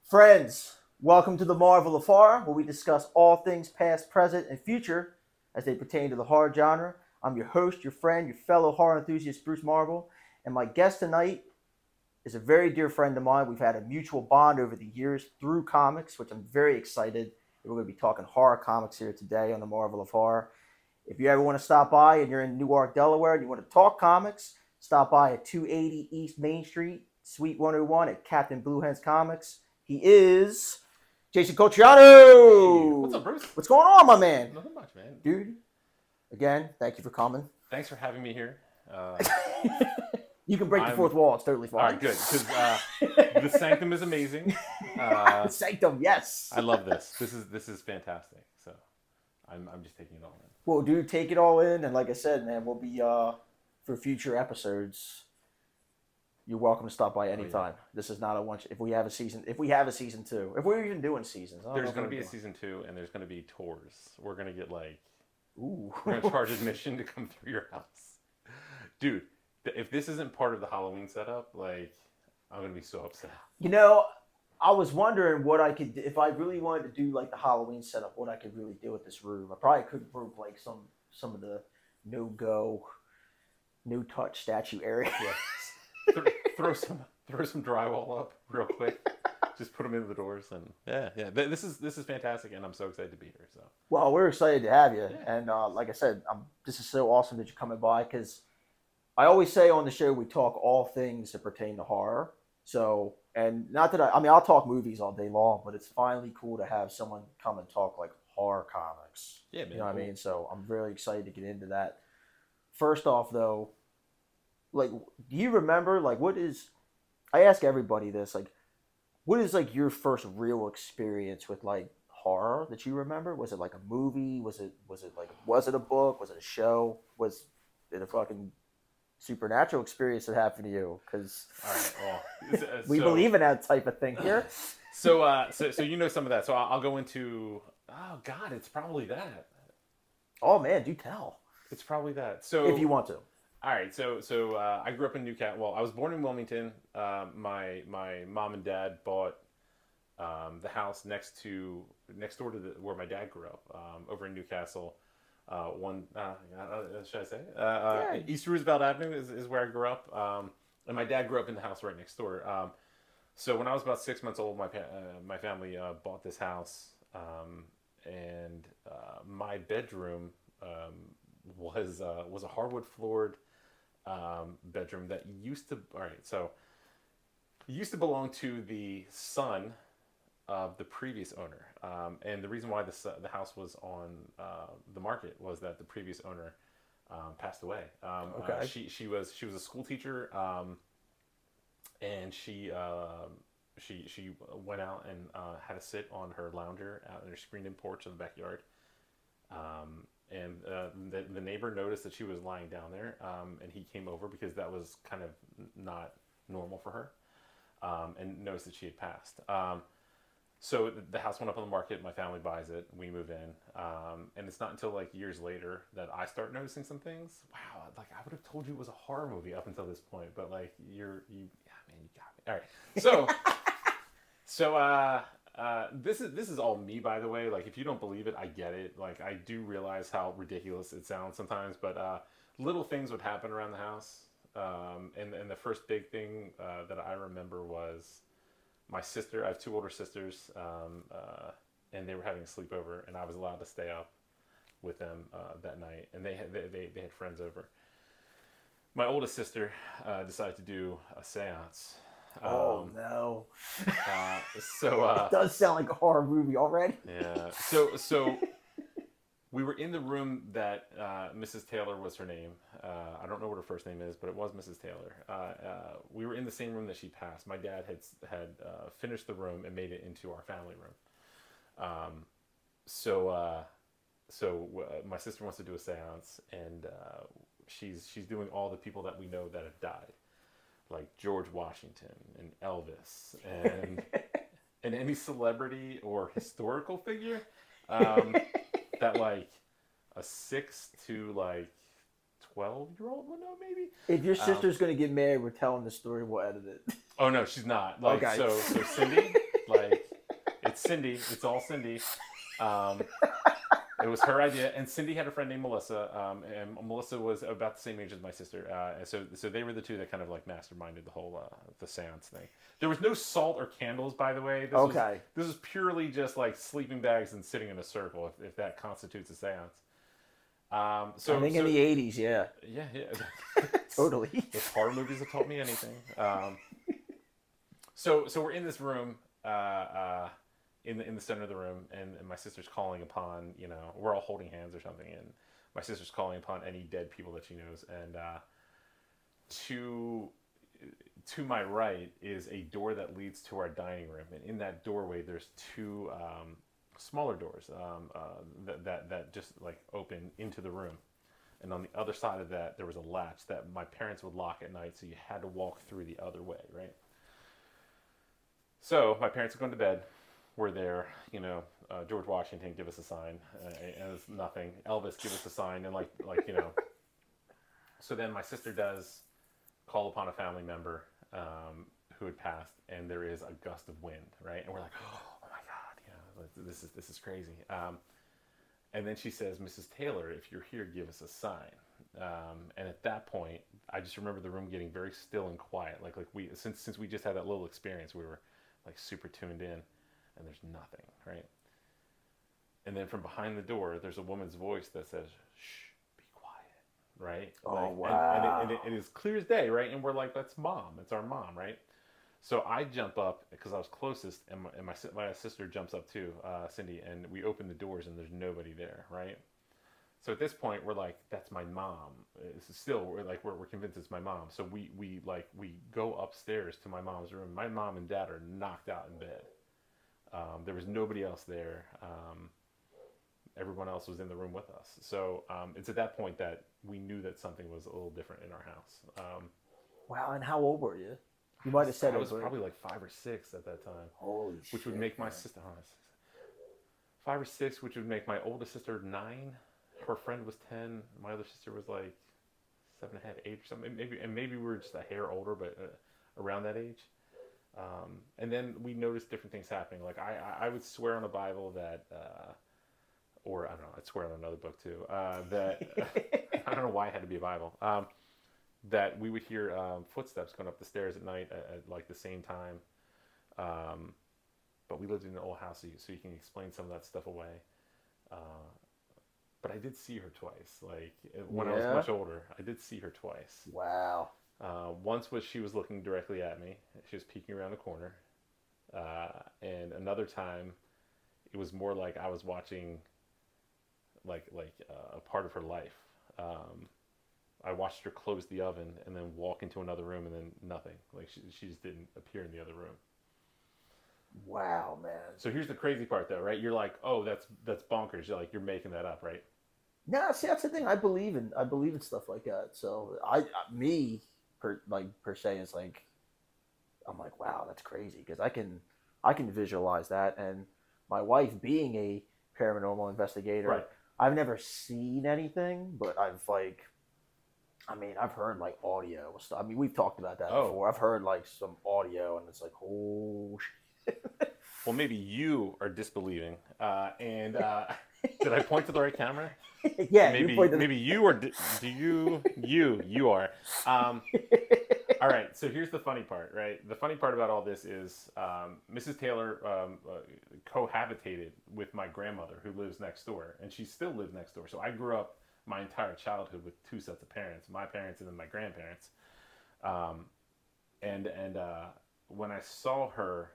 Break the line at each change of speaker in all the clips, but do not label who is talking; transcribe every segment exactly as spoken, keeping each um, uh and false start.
Friends, welcome to the Marvel of Horror, where we discuss all things past, present, and future as they pertain to the horror genre. I'm your host, your friend, your fellow horror enthusiast, Bruce Marvel, and my guest tonight is a very dear friend of mine. We've had a mutual bond over the years through comics, which I'm very excited that we're going to be talking horror comics here today on the Marvel of Horror. If you ever want to stop by and you're in Newark, Delaware, and you want to talk comics, stop by at two eighty East Main Street, Suite one oh one at Captain Blue Hens Comics. He is Jason Cotriano.
Hey, what's up, Bruce?
What's going on, my man?
Nothing much, man.
Dude, again, thank you for coming.
Thanks for having me here. Uh,
you can break
I'm,
the fourth wall. It's totally fine.
All right, good. Because uh, the Sanctum is amazing. Uh,
Sanctum, yes.
I love this. This is this is fantastic. So I'm I'm just taking it all in.
Well, dude, take it all in, and like I said, man, we'll be uh for future episodes. You're welcome to stop by anytime. Oh, yeah. This is not a one. If we have a season, if we have a season two, if we're even doing seasons,
there's going to be a season two, and there's going to be tours. We're going to get like,
ooh,
we're going to charge admission to come through your house, dude. If this isn't part of the Halloween setup, like, I'm going to be so upset.
You know, I was wondering what I could, if I really wanted to do like the Halloween setup, what I could really do with this room. I probably could group like some some of the no go, no touch statue area.
Yeah. throw some throw some drywall up real quick. Just put them into the doors and yeah, yeah. This is this is fantastic, and I'm so excited to be here. So
well, we're excited to have you,
yeah.
and uh, like I said, I'm, this is so awesome that you're coming by because I always say on the show we talk all things that pertain to horror. So and not that I, I mean I'll talk movies all day long, but it's finally cool to have someone come and talk like horror comics.
Yeah, man,
you know what
cool.
I mean. So I'm really excited to get into that. First off, though. Like, do you remember, like, what is, I ask everybody this, like, what is, like, your first real experience with, like, horror that you remember? Was it, like, a movie? Was it, was it, like, was it a book? Was it a show? Was it a fucking supernatural experience that happened to you? Because
all right, well, so,
we believe in that type of thing here.
So, uh, so, so you know some of that. So I'll, I'll go into, oh, God, it's probably that.
Oh, man, do tell.
It's probably that. So
if you want to.
All right, so so uh, I grew up in Newcastle. Well, I was born in Wilmington. Uh, my my mom and dad bought um, the house next to next door to the, where my dad grew up, um, over in Newcastle. Uh, one uh, should I say uh, uh,
yeah.
East Roosevelt Avenue is, is where I grew up, um, and my dad grew up in the house right next door. Um, so when I was about six months old, my uh, my family uh, bought this house, um, and uh, my bedroom um, was uh, was a hardwood floored Um, bedroom that used to all right so used to belong to the son of the previous owner, um, and the reason why the the house was on uh, the market was that the previous owner um, passed away. Um,
okay.
uh, she she was she was a school teacher, um, and she uh, she she went out and uh, had to sit on her lounger out in her screened-in porch in the backyard. Um, And uh, the, the neighbor noticed that she was lying down there, um, and he came over because that was kind of not normal for her, um, and noticed that she had passed. Um, so the house went up on the market. My family buys it. We move in, um, and it's not until like years later that I start noticing some things. Wow, like I would have told you it was a horror movie up until this point, but like you're you, yeah, man, you got me. All right, so so. Uh, Uh, this is this is all me, by the way. Like, if you don't believe it, I get it. Like, I do realize how ridiculous it sounds sometimes, but uh, little things would happen around the house. Um, and and the first big thing uh, that I remember was my sister. I have two older sisters, um, uh, and they were having a sleepover, and I was allowed to stay up with them uh, that night. And they had they, they they had friends over. My oldest sister uh, decided to do a seance.
Oh
um,
no!
uh, so uh,
it does sound like a horror movie already.
Yeah. So so we were in the room that uh, Missus Taylor was her name. Uh, I don't know what her first name is, but it was Missus Taylor. Uh, uh, we were in the same room that she passed. My dad had had uh, finished the room and made it into our family room. Um, so uh, so uh, my sister wants to do a seance, and uh, she's she's doing all the people that we know that have died. Like George Washington and Elvis and and any celebrity or historical figure um, that like a six to like twelve year old would know maybe.
If your
Um,
sister's gonna get married, we're telling the story. We'll edit it.
Oh no, she's not. Like
Okay.
so, so Cindy, like it's Cindy. It's all Cindy. Um, it was her idea, and Cindy had a friend named Melissa, um, and Melissa was about the same age as my sister. Uh, and so, so they were the two that kind of like masterminded the whole uh, the seance thing. There was no salt or candles, by the way. This
Okay.
Was, this is purely just like sleeping bags and sitting in a circle, if, if that constitutes a seance. Um, so
I think
so,
in the eighties, yeah.
Yeah, yeah.
Totally.
If horror movies have taught me anything. Um, so, so we're in this room, uh, uh, in the in the center of the room, and, and my sister's calling upon, you know, we're all holding hands or something, and my sister's calling upon any dead people that she knows, and uh, to to my right is a door that leads to our dining room, and in that doorway there's two um, smaller doors um, uh, that, that that just like open into the room. And on the other side of that, there was a latch that my parents would lock at night, so you had to walk through the other way, right? So my parents had gone to bed. We're there, you know, uh, George Washington, give us a sign, uh, and it's nothing. Elvis, give us a sign, and like, like you know. So then my sister does call upon a family member um, who had passed, and there is a gust of wind, right? And we're like, oh my God, you know, this is this is crazy. Um, And then she says, Missus Taylor, if you're here, give us a sign. Um, and at that point, I just remember the room getting very still and quiet. Like like we since since we just had that little experience, we were like super tuned in, and there's nothing, right? And then from behind the door, there's a woman's voice that says, "Shh, be quiet," right?
Oh,
like,
wow.
And, and, it, and it, it is clear as day, right? And we're like, "That's mom. It's our mom," right? So I jump up because I was closest, and my, and my, my sister jumps up too, uh, Cindy, and we open the doors, and there's nobody there, right? So at this point, we're like, "That's my mom." It's still, we're like, we're, we're convinced it's my mom. So we we like we go upstairs to my mom's room. My mom and dad are knocked out in bed. Um, there was nobody else there. Um, everyone else was in the room with us. So um, it's at that point that we knew that something was a little different in our house. Um,
Wow, and how old were you? You might have said
I
it
was
but-
probably like five or six at that time.
Holy
Which
shit,
would make my
man.
sister, oh, five or six, which would make my oldest sister nine. Her friend was ten. My other sister was like seven and a half, eight or something. Maybe, and maybe we were just a hair older, but uh, around that age. Um, and then we noticed different things happening. Like I, I would swear on a Bible that, uh, or I don't know, I'd swear on another book too. Uh, that I don't know why it had to be a Bible. Um, that we would hear um, footsteps going up the stairs at night at, at like the same time. Um, but we lived in an old house, so you, so you can explain some of that stuff away. Uh, but I did see her twice. Like when I
Yeah?
was much older, I did see her twice.
Wow.
Uh, once was she was looking directly at me. She was peeking around the corner. Uh, and another time, it was more like I was watching, like like uh, a part of her life. Um, I watched her close the oven and then walk into another room and then nothing. Like she she just didn't appear in the other room.
Wow, man.
So here's the crazy part, though, right? You're like, oh, that's that's bonkers. You're like, you're making that up, right?
No, see, that's the thing. I believe in. I believe in stuff like that. So I, me, per like per se, is like, I'm like, wow, that's crazy because I can, I can visualize that. And my wife, being a paranormal investigator,
Right.
I've never seen anything, but I've like, I mean, I've heard like audio stuff. I mean, we've talked about that
Oh.
before. I've heard like some audio, and it's like, oh shit.
Well, maybe you are disbelieving. Uh, and uh, did I point to the right camera?
Yeah,
Maybe
you pointed.
maybe you are. di- Do you you you are? Um, all right. So here's the funny part, right? The funny part about all this is um, Missus Taylor um, uh, cohabitated with my grandmother, who lives next door, and she still lives next door. So I grew up my entire childhood with two sets of parents, my parents and then my grandparents. Um, and and uh, when I saw her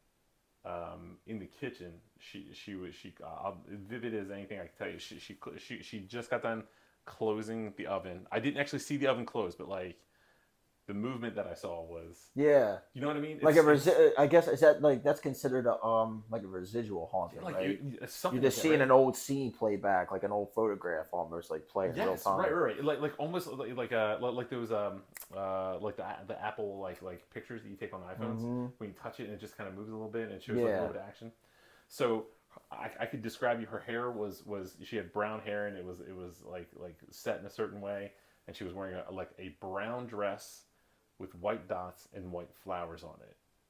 um, in the kitchen, she she was she uh, vivid as anything I can tell you. She she she she just got done closing the oven. I didn't actually see the oven close, but like the movement that I saw was,
Yeah,
you know what I mean?
like a
It's-
resi- I guess is that like that's considered a um like a residual haunting,
like
right?
you, you- something
You're just
like that,
seeing
right?
an old scene play back, like an old photograph, almost like playing in real
Yes,
time.
right, right, right. Like, like almost like like uh, like like those um uh like the the Apple like like pictures that you take on iPhones
Mhm.
when you touch it and it just kind of moves a little bit and it shows like a
Yeah.
little bit of action. So I, I could describe you. Her hair was was she had brown hair and it was it was like like set in a certain way, and she was wearing a, like a brown dress with white dots and white flowers on it.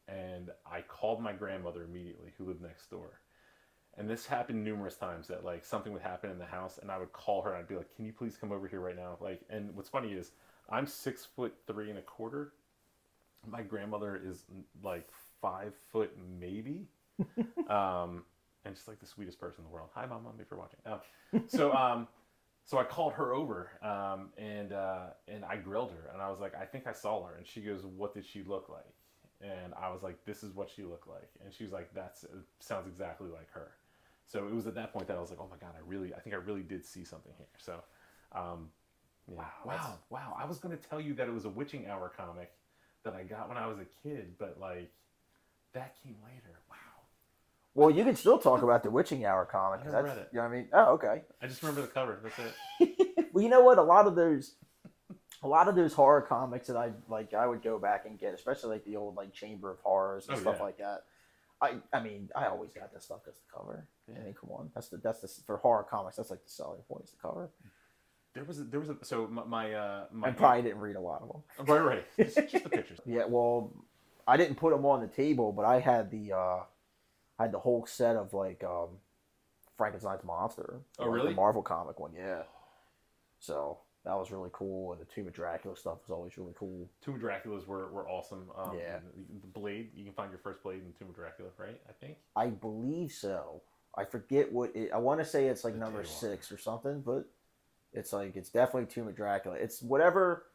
and I called my grandmother immediately, who lived next door. And this happened numerous times that like something would happen in the house, and I would call her and I'd be like, "Can you please come over here right now?" Like, and what's funny is I'm six foot three and a quarter. My grandmother is like five foot maybe, um, and she's like the sweetest person in the world. Hi, mom, mom, if you're watching. Um, so, um, so I called her over, um, and uh, and I grilled her, and I was like, "I think I saw her," and she goes, "What did she look like?" And I was like, "This is what she looked like," and she was like, "That's uh, sounds exactly like her." So it was at that point that I was like, "Oh my god, I really, I think I really did see something here." So, um, yeah.
Wow,
wow,
that's-
wow. I was going to tell you that it was a Witching Hour comic that I got when I was a kid, but like that came later. Wow.
Well, you can still talk about the Witching Hour comic.
I
'cause
never
that's,
read it.
You know what I mean? Oh, okay.
I just remember the cover. That's it.
Well, you know what? A lot of those, a lot of those horror comics that I like, I would go back and get, especially like the old like Chamber of Horrors and
Oh,
stuff
yeah.
like that. I, I mean, I always got that stuff as the cover.
Yeah.
I mean, come on, that's the that's the for horror comics. That's like the selling point is the cover.
There was a, there was a so my my, uh, my
I probably didn't read a lot of them.
right right just, just the pictures.
Yeah, well, I didn't put them on the table, but I had the uh, I had the whole set of like um, Frankenstein's monster.
Oh,
like
really?
The Marvel comic one, yeah. So that was really cool, and the Tomb of Dracula stuff was always really cool.
Tomb of Dracula's were, were awesome. Um,
Yeah.
The Blade, you can find your first Blade in Tomb of Dracula, right? I think.
I believe so. I forget what it. I want to say it's like
The
number
Daywalker.
six or something, but it's like it's definitely Tomb of Dracula. It's whatever.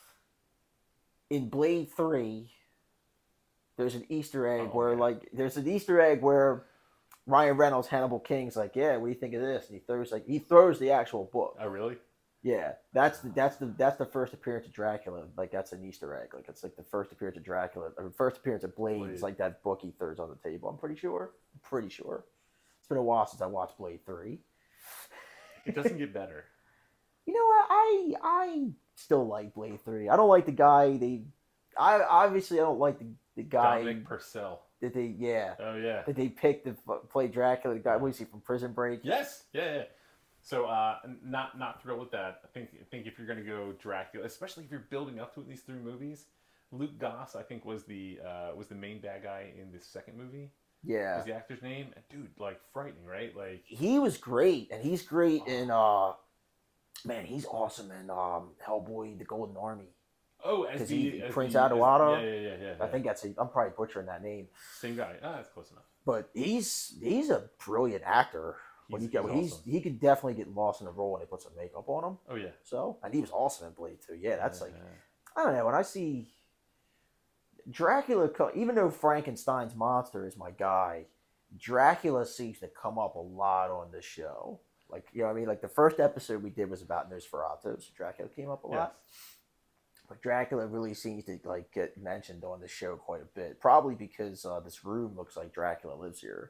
In Blade Three, there's an Easter egg
Oh,
where
yeah.
like there's an Easter egg where Ryan Reynolds, Hannibal King's like, yeah, what do you think of this? And he throws like he throws the actual book.
Oh, really?
Yeah, that's the that's the that's the first appearance of Dracula. Like that's an Easter egg. Like it's like the first appearance of Dracula, or first appearance of Blade.
Blade.
It's like that book he throws on the table. I'm pretty sure. I'm pretty sure. It's been a while since I watched Blade Three.
It doesn't get better.
You know what? I I still like Blade Three. I don't like the guy. They, I obviously I don't like the, the guy
Dominic Purcell.
that they yeah
Oh yeah.
that they picked to f- play Dracula. The guy, what is he from Prison Break?
Yes. Yeah. yeah. So uh, not not thrilled with that. I think I think if you're gonna go Dracula, especially if you're building up to it in these three movies, Luke Goss I think was the uh, was the main bad guy in the second movie.
Yeah,
Was the actor's name? And dude, like frightening, right? Like
he was great, and he's great in uh, man, he's awesome in um Hellboy: The Golden Army.
oh, as
'Cause
the
he-
as
Prince
the- as-
Adewale?
Yeah, yeah, yeah, yeah.
I
yeah.
think that's a, I'm probably butchering that name,
Same guy. Ah, that's close enough.
but he's he's a brilliant actor. When
He's,
you get,
he's
he's,
awesome.
he could definitely get lost in the role when they put some makeup on him.
Oh yeah.
So, and he was awesome in Blade too. Yeah, that's like
Yeah.
I don't know. When I see Dracula, co- even though Frankenstein's monster is my guy, Dracula seems to come up a lot on this show. Like, you know what I mean? Like the first episode we did was about Nosferatu, so Dracula came up a lot.
Yes.
But Dracula really seems to like get mentioned on the show quite a bit. Probably because uh, this room looks like Dracula lives here.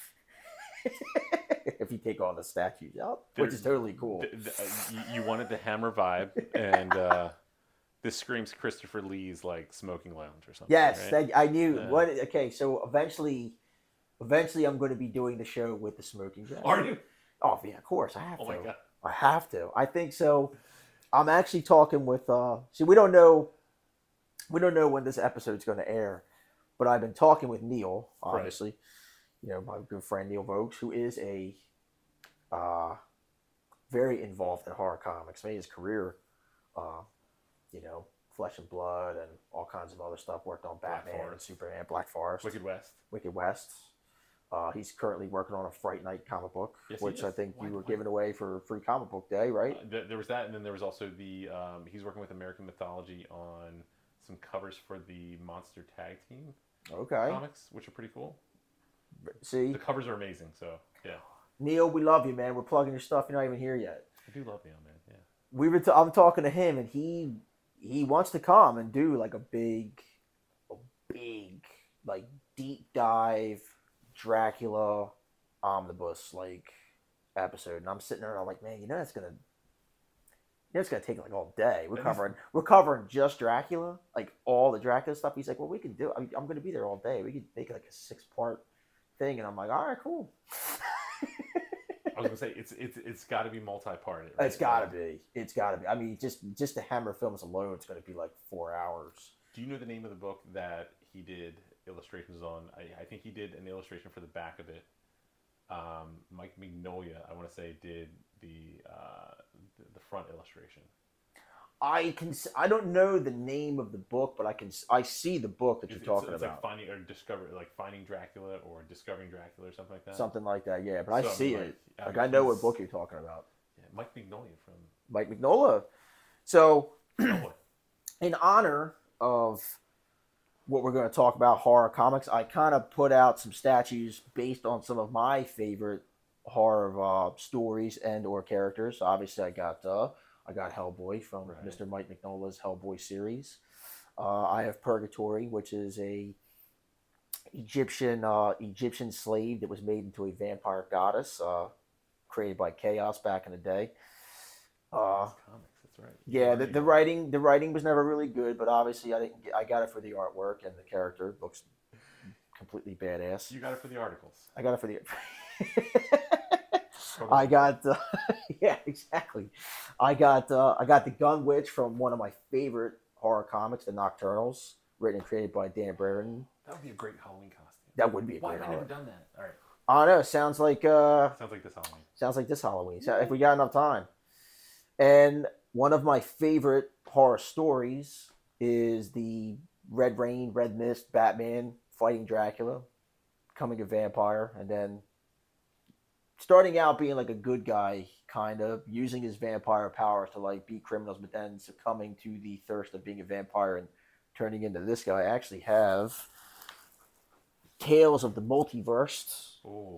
If you take all the statues out, which is totally cool.
Th- th- uh, you, you wanted the Hammer vibe, and uh, this screams Christopher Lee's like smoking lounge or something.
Yes,
right?
that, I knew.
Yeah.
What? Okay, so eventually, eventually, I'm going to be doing the show with the smoking jacket.
Are you?
Oh yeah, of course I have
Oh
to.
my god.
I have to. I think so. I'm actually talking with. uh See, we don't know. We don't know when this episode's going to air, but I've been talking with Neil,
Right.
obviously. You know, my good friend Neil Vokes, who is a uh, very involved in horror comics. Made his career, uh, you know, Flesh and Blood and all kinds of other stuff. Worked on
Black
Batman and
Forest.
Superman, Black Forest,
Wicked West.
Wicked West. Uh, he's currently working on a Fright Night comic book,
Yes, he
which I
is.
think
Why-
you were
why-
giving away for free comic book day, right?
Uh, th- there was that, and then there was also the um, he's working with American Mythology on some covers for the Monster Tag Team
Okay.
comics, which are pretty cool.
See,
The covers are amazing. So yeah,
Neil, we love you, man. We're plugging your stuff. You're not even here yet.
I do love Neil, man. Yeah.
We were. T- I'm talking to him, and he he wants to come and do like a big, a big like deep dive Dracula omnibus like episode. And I'm sitting there, and I'm like, man, you know that's gonna. You know, it's gonna take like all day. We're
That is-
covering, we're covering just Dracula, like all the Dracula stuff. He's like, well, we can do. I mean, I'm gonna be there all day. We could make like a six part thing, and I'm like, all right, cool.
I was gonna say it's it's it's got to be multi-part.
It's got to be. It's got to be. I mean, just just the Hammer films alone, it's going to be like four hours.
Do you know the name of the book that he did illustrations on. I, I think he did an illustration for the back of it. Um, Mike Mignola, I want to say, did the, uh, the the front illustration.
I can. I don't know the name of the book, but I can. I see the book that you're
It's,
talking
it's, it's
about.
like finding or discover, like finding Dracula or discovering Dracula or something like that.
Something like that, yeah. But I
So,
see
like,
it.
I
Like
mean,
I know what
he's-
book you're talking about.
Yeah, Mike Mignola from.
Mike Mignola. So,
Oh boy.
in honor of what we're going to talk about, horror comics, I kind of put out some statues based on some of my favorite horror uh, stories and or characters. Obviously, I got uh, I got Hellboy from
Right.
Mister Mike Mignola's Hellboy series. Uh, I have Purgatory, which is a Egyptian uh, Egyptian slave that was made into a vampire goddess, uh, created by Chaos back in the day. Uh,
Comics, that's right.
yeah, the,
Right.
the writing the writing was never really good, but obviously I didn't. Get, I got it for the artwork, and the character looks completely badass.
You got it for the articles.
I got it for the.
Totally.
I got uh, yeah, exactly. I got uh, I got the Gun Witch from one of my favorite horror comics, the Nocturnals, written and created by Dan Brereton.
That would be a great Halloween costume.
That would be a
Why
great
have I never
Halloween.
done that? All right.
I don't know. Sounds like uh,
Sounds like this Halloween.
sounds like this Halloween. So if we got enough time. And one of my favorite horror stories is the Red Rain, Red Mist, Batman fighting Dracula, becoming a vampire, and then starting out being like a good guy, kind of using his vampire powers to like beat criminals, but then succumbing to the thirst of being a vampire and turning into this guy. I actually have Tales of the Multiverse,
Oh.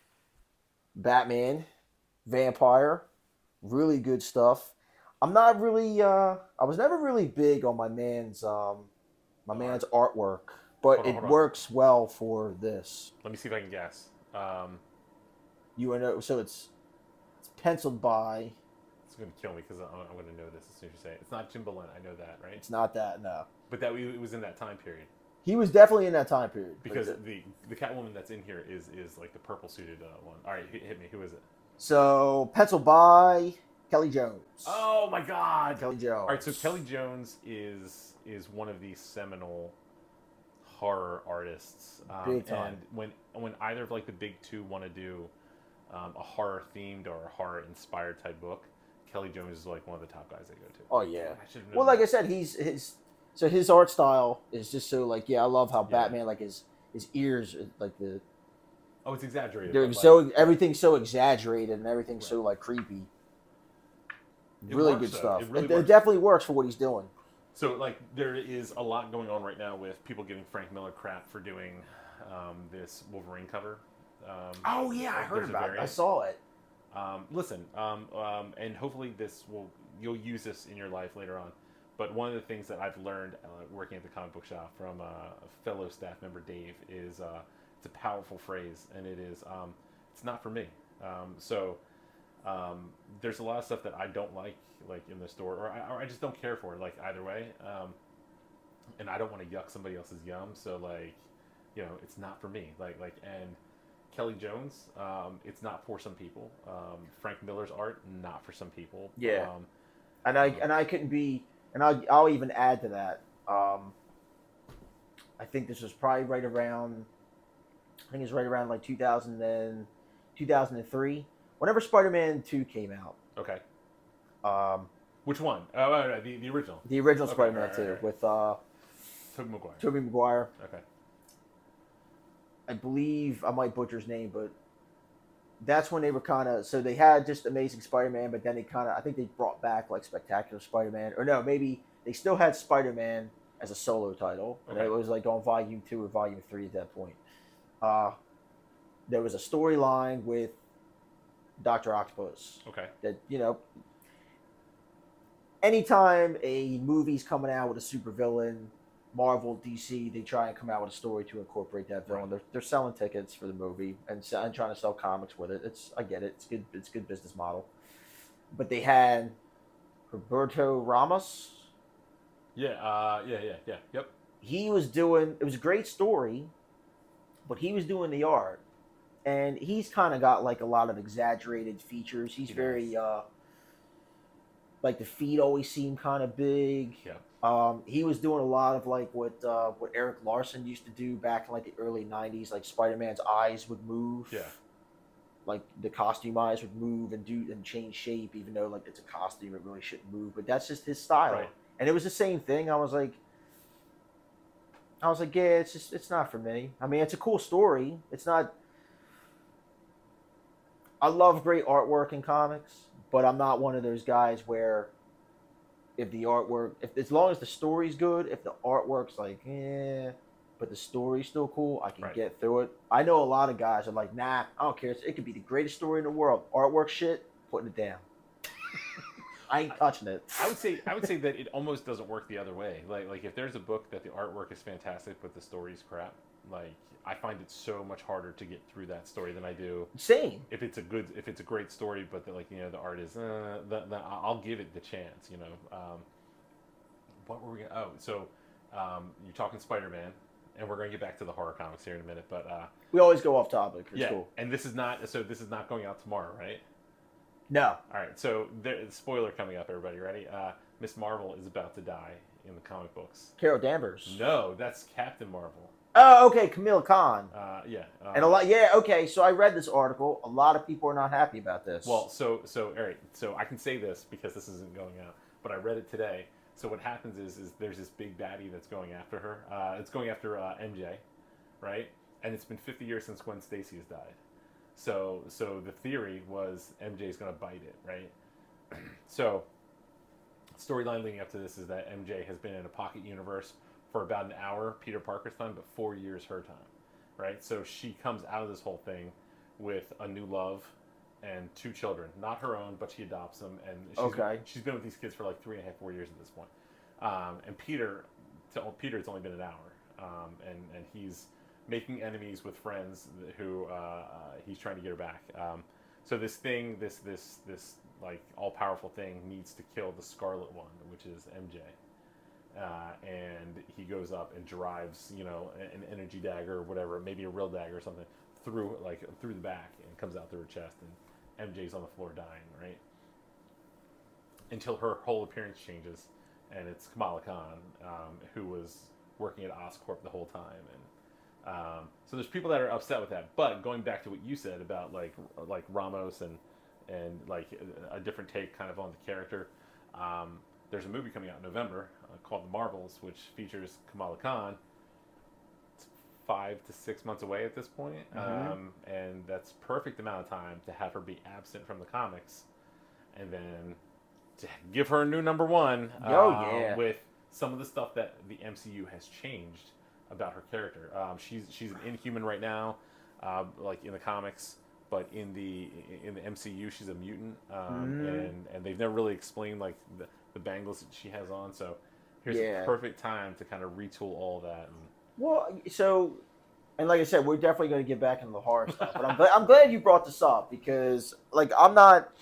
Batman, vampire, really good stuff. I'm not really. Uh, I was never really big on my man's um, my man's artwork, but
Hold on,
it
hold on.
works well for this.
Let me see if I can guess. Um,
You know, so it's it's penciled by.
it's going to kill me because I'm, I'm going to know this as soon as you say it. It's not Timbaland. I know that, right?
It's not that, no.
But that it was in that time period
He was definitely in that time period. but
because
the-
the the Catwoman that's in here is is like the purple suited uh, one. All right, hit, hit me. Who is it?
so penciled by Kelly Jones.
Oh my God!
Kelly Jones.
All right, so Kelly Jones is is one of these seminal horror artists. Um,
Big time.
And when when either of like the big two want to do um, a horror themed or a horror inspired type book, Kelly Jones is like one of the top guys I go to.
Oh yeah.
I should've known
Well, like I
that.
said, he's his. So his art style is just so like yeah. I love how
Yeah.
Batman like his his ears like the
Oh, it's exaggerated.
they're
but, like,
so everything's so exaggerated and everything's so like creepy.
It
Really
works,
good
though.
stuff.
It really
it, it
works.
definitely works for what he's doing.
So, like, there is a lot going on right now with people giving Frank Miller crap for doing um, this Wolverine cover. Um,
Oh yeah, I
there's
heard
a
about it. I
variant.
saw it.
Um, listen, um, um, and hopefully this will you'll use this in your life later on. But one of the things that I've learned uh, working at the comic book shop from uh, a fellow staff member Dave is uh, it's a powerful phrase, and it is um, it's not for me. Um, so um, there's a lot of stuff that I don't like, like in the store, or I, or I just don't care for, like either way. Um, and I don't want to yuck somebody else's yum, so like, you know, it's not for me. Like like and. Kelly Jones, um, it's not for some people. Um, Frank Miller's art, not for some people.
Yeah.
Um,
And I and I couldn't be and I I'll even add to that. Um, I think this was probably right around. I think it's right around like two thousand and two thousand three, whenever Spider-Man two came out.
okay.
Um,
Which one? Oh, no, no, the, the original.
the original
Okay,
Spider-Man
right,
two
right, right.
with uh,
Tobey Maguire.
Tobey Maguire.
Okay.
I believe I might butcher his name, but that's when they were kind of so they had just Amazing Spider-Man, but then they kind of I think they brought back like Spectacular Spider-Man, or no, maybe they still had Spider-Man as a solo title, and
Okay.
it was like on Volume Two or Volume Three at that point. Uh, there was a storyline with Doctor Octopus
Okay.
that you know. Anytime a movie's coming out with a supervillain, Marvel, D C, they try and come out with a story to incorporate that villain.
Right.
They're, they're selling tickets for the movie and, se- and trying to sell comics with it. It's I get it. It's good. It's a good business model. But they had Roberto Ramos.
Yeah. Uh, yeah. Yeah. Yeah. Yep.
He was doing. It was a great story, but he was doing the art, and he's kind of got like a lot of exaggerated features. He's
He
very
does.
uh, like the feet always seem kind of big.
Yeah.
Um, he was doing a lot of like what uh, what Eric Larson used to do back in like the early nineties. Like Spider Man's eyes would move.
Yeah.
Like the costume eyes would move and do and change shape, even though like it's a costume, it really shouldn't move. But that's just his style.
Right.
And it was the same thing. I was like, I was like, yeah, it's just it's not for me. I mean, it's a cool story. It's not. I love great artwork in comics, but I'm not one of those guys where if the artwork, if as long as the story's good, if the artwork's like, eh, but the story's still cool, I can
Right.
get through it. I know a lot of guys are like, nah, I don't care. It could be the greatest story in the world. Artwork shit, putting it down. I ain't touching it.
I would say I would say that it almost doesn't work the other way. Like like if there's a book that the artwork is fantastic but the story's crap, like I find it so much harder to get through that story than I do
Same.
if it's a good if it's a great story but the, like you know the art is uh, the, the, I'll give it the chance. You know, um, what were we? Gonna, oh, so um, you're talking Spider-Man, and we're going to get back to the horror comics here in a minute, but uh,
We always go off topic. It's
yeah,
cool.
and this is not so this is not going out tomorrow, right?
No.
All right, so there, spoiler coming up. Everybody ready? Uh, Miss Marvel is about to die in the comic books.
Carol Danvers.
No, that's Captain Marvel.
Oh, okay, Camille Khan.
Uh, yeah, uh,
And a lot, yeah, okay. So I read this article. A lot of people are not happy about this.
Well, so so all right, so I can say this because this isn't going out, but I read it today. So what happens is is there's this big baddie that's going after her. Uh, it's going after uh, M J, right? And it's been fifty years since Gwen Stacy has died. So so the theory was M J's going to bite it, right? So storyline leading up to this is that M J has been in a pocket universe for about an hour, Peter Parker's time, but four years her time, right? So she comes out of this whole thing with a new love and two children, not her own, but she adopts them, and she's,
Okay.
she's been with these kids for like three and a half, four years at this point. Um, and Peter, to Peter, it's only been an hour, um, and and he's making enemies with friends who uh, uh, he's trying to get her back. Um, so this thing, this this this like all powerful thing, needs to kill the Scarlet One, which is M J. Uh, and he goes up and drives, you know, an energy dagger or whatever, maybe a real dagger or something, through like through the back and comes out through her chest, and M J's on the floor dying, right? Until her whole appearance changes, and it's Kamala Khan, um, who was working at Oscorp the whole time, and um, so there's people that are upset with that. But going back to what you said about like like Ramos and and like a different take kind of on the character. Um, there's a movie coming out in November uh, called The Marvels, which features Kamala Khan. It's five to six months away at this point,
Mhm.
um, and that's perfect amount of time to have her be absent from the comics, and then to give her a new number one.
Oh,
uh,
yeah.
With some of the stuff that the M C U has changed about her character. Um, she's she's an Inhuman right now, uh, like in the comics. But in the in the M C U, she's a mutant, um,
Mhm.
and and they've never really explained like the, the bangles that she has on. So here's
Yeah.
a perfect time to kind of retool all that. And,
Well, so, and like I said, we're definitely going to get back into the horror stuff. But I'm, gl- I'm glad you brought this up because, like, I'm not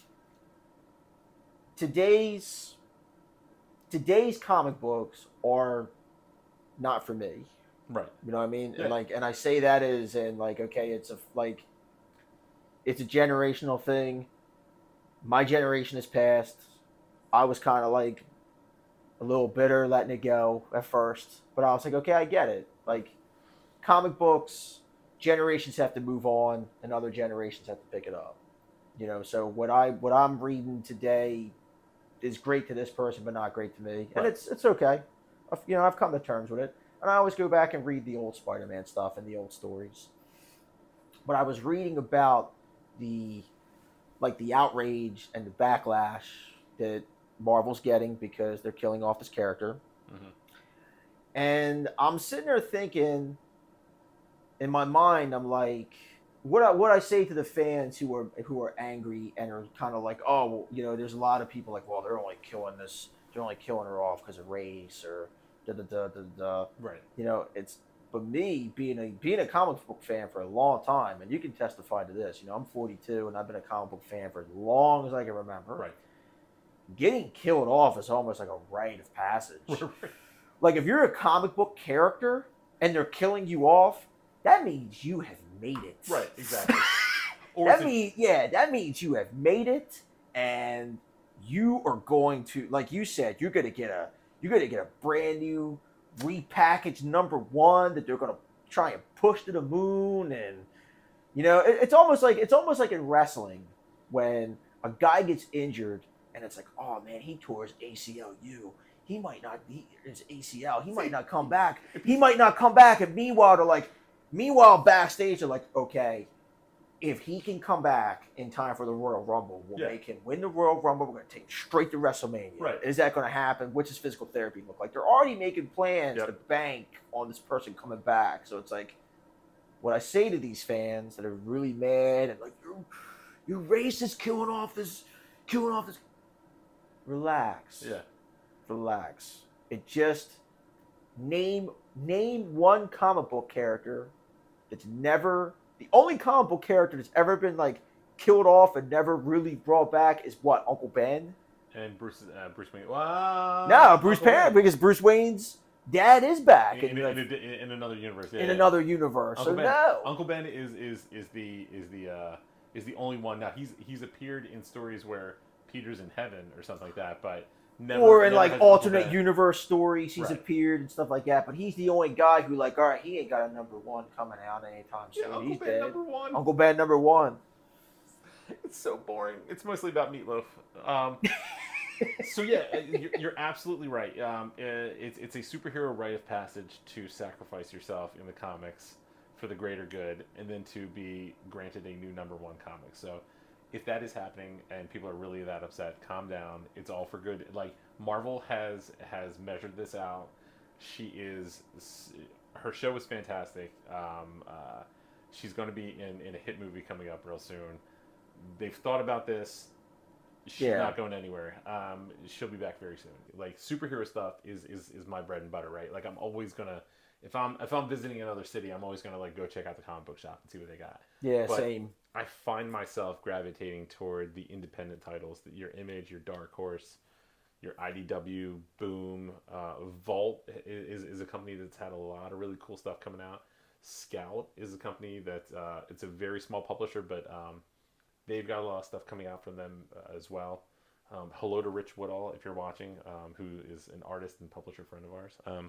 today's today's comic books are not for me.
right.
You know what I mean?
Yeah.
And like, and I say that as in like, okay, it's a like, it's a generational thing. My generation has passed. I was kind of like a little bitter letting it go at first, but I was like, okay, I get it. Like, comic books, generations have to move on, and other generations have to pick it up. You know, so what I what I'm reading today is great to this person, but not great to me, and
Right.
it's it's okay. I've, you know, I've come to terms with it, and I always go back and read the old Spider-Man stuff and the old stories. But I was reading about the like the outrage and the backlash that Marvel's getting because they're killing off this character.
Mhm.
And I'm sitting there thinking, in my mind, I'm like, what I, what I say to the fans who are who are angry and are kind of like, oh, well, you know, there's a lot of people like, well, they're only killing this, they're only killing her off because of race or da da da da da.
Right.
You know, it's but me being a being a comic book fan for a long time, and you can testify to this. You know, I'm forty-two and I've been a comic book fan for as long as I can remember.
Right.
Getting killed off is almost like a rite of passage. Like if you're a comic book character and they're killing you off, that means you have made it.
Right. Exactly. Or
That
is it-
means yeah, that means you have made it, and you are going to, like you said, you're gonna get a you're gonna get a brand new repackaged number one that they're gonna try and push to the moon, and you know, it, it's almost like it's almost like in wrestling when a guy gets injured and it's like, oh man, he tore his A C L U. He might not be his A C L. He might not come back. He might not come back. And meanwhile, they're like, meanwhile backstage, they're like, okay, if he can come back in time for the Royal Rumble, we'll
Yeah.
make him win the Royal Rumble. We're going to take him straight to WrestleMania.
Right.
Is that going to happen? What's his physical therapy look like? They're already making plans
Yep.
to bank on this person coming back. So it's like, what I say to these fans that are really mad and like, you you racist, killing off this, killing off this. Relax.
Yeah.
Relax. It just name name one comic book character that's never the only comic book character that's ever been like killed off and never really brought back is what, Uncle Ben?
And Bruce uh, Bruce Wayne. Wow.
No, Bruce Banner, because Bruce Wayne's dad is back
in,
in,
in,
like,
in, a, in another universe. Yeah,
in
yeah.
another universe.
Uncle
so
Ben,
no.
Uncle Ben is is is the is the uh, is the only one. Now he's he's appeared in stories where Peter's in heaven or something like that, but never.
Or in
never
like
has Uncle
alternate
Ben.
universe stories, he's
Right.
appeared and stuff like that. But he's the only guy who, like, all right, he ain't got a number one coming out anytime soon.
Yeah, Uncle
he's
Ben
dead.
number one.
Uncle Ben number one.
It's so boring. It's mostly about meatloaf. Um, so yeah, uh, you're, you're absolutely right. Um, uh, it's it's a superhero rite of passage to sacrifice yourself in the comics for the greater good, and then to be granted a new number one comic. So if that is happening and people are really that upset, calm down. It's all for good. Like Marvel has has measured this out. She is her show is fantastic. Um, uh, she's going to be in, in a hit movie coming up real soon. They've thought about this. She's
Yeah.
not going anywhere. Um, she'll be back very soon. Like superhero stuff is, is, is my bread and butter, right? Like I'm always gonna if I'm if I'm visiting another city, I'm always gonna like go check out the comic book shop and see what they got.
Yeah,
But
same.
I find myself gravitating toward the independent titles, that your Image, your Dark Horse, your I D W, Boom, uh, Vault is, is a company that's had a lot of really cool stuff coming out. Scout is a company that uh, it's a very small publisher, but um, they've got a lot of stuff coming out from them uh, as well. Um, hello to Rich Woodall, if you're watching, um, who is an artist and publisher friend of ours. Um,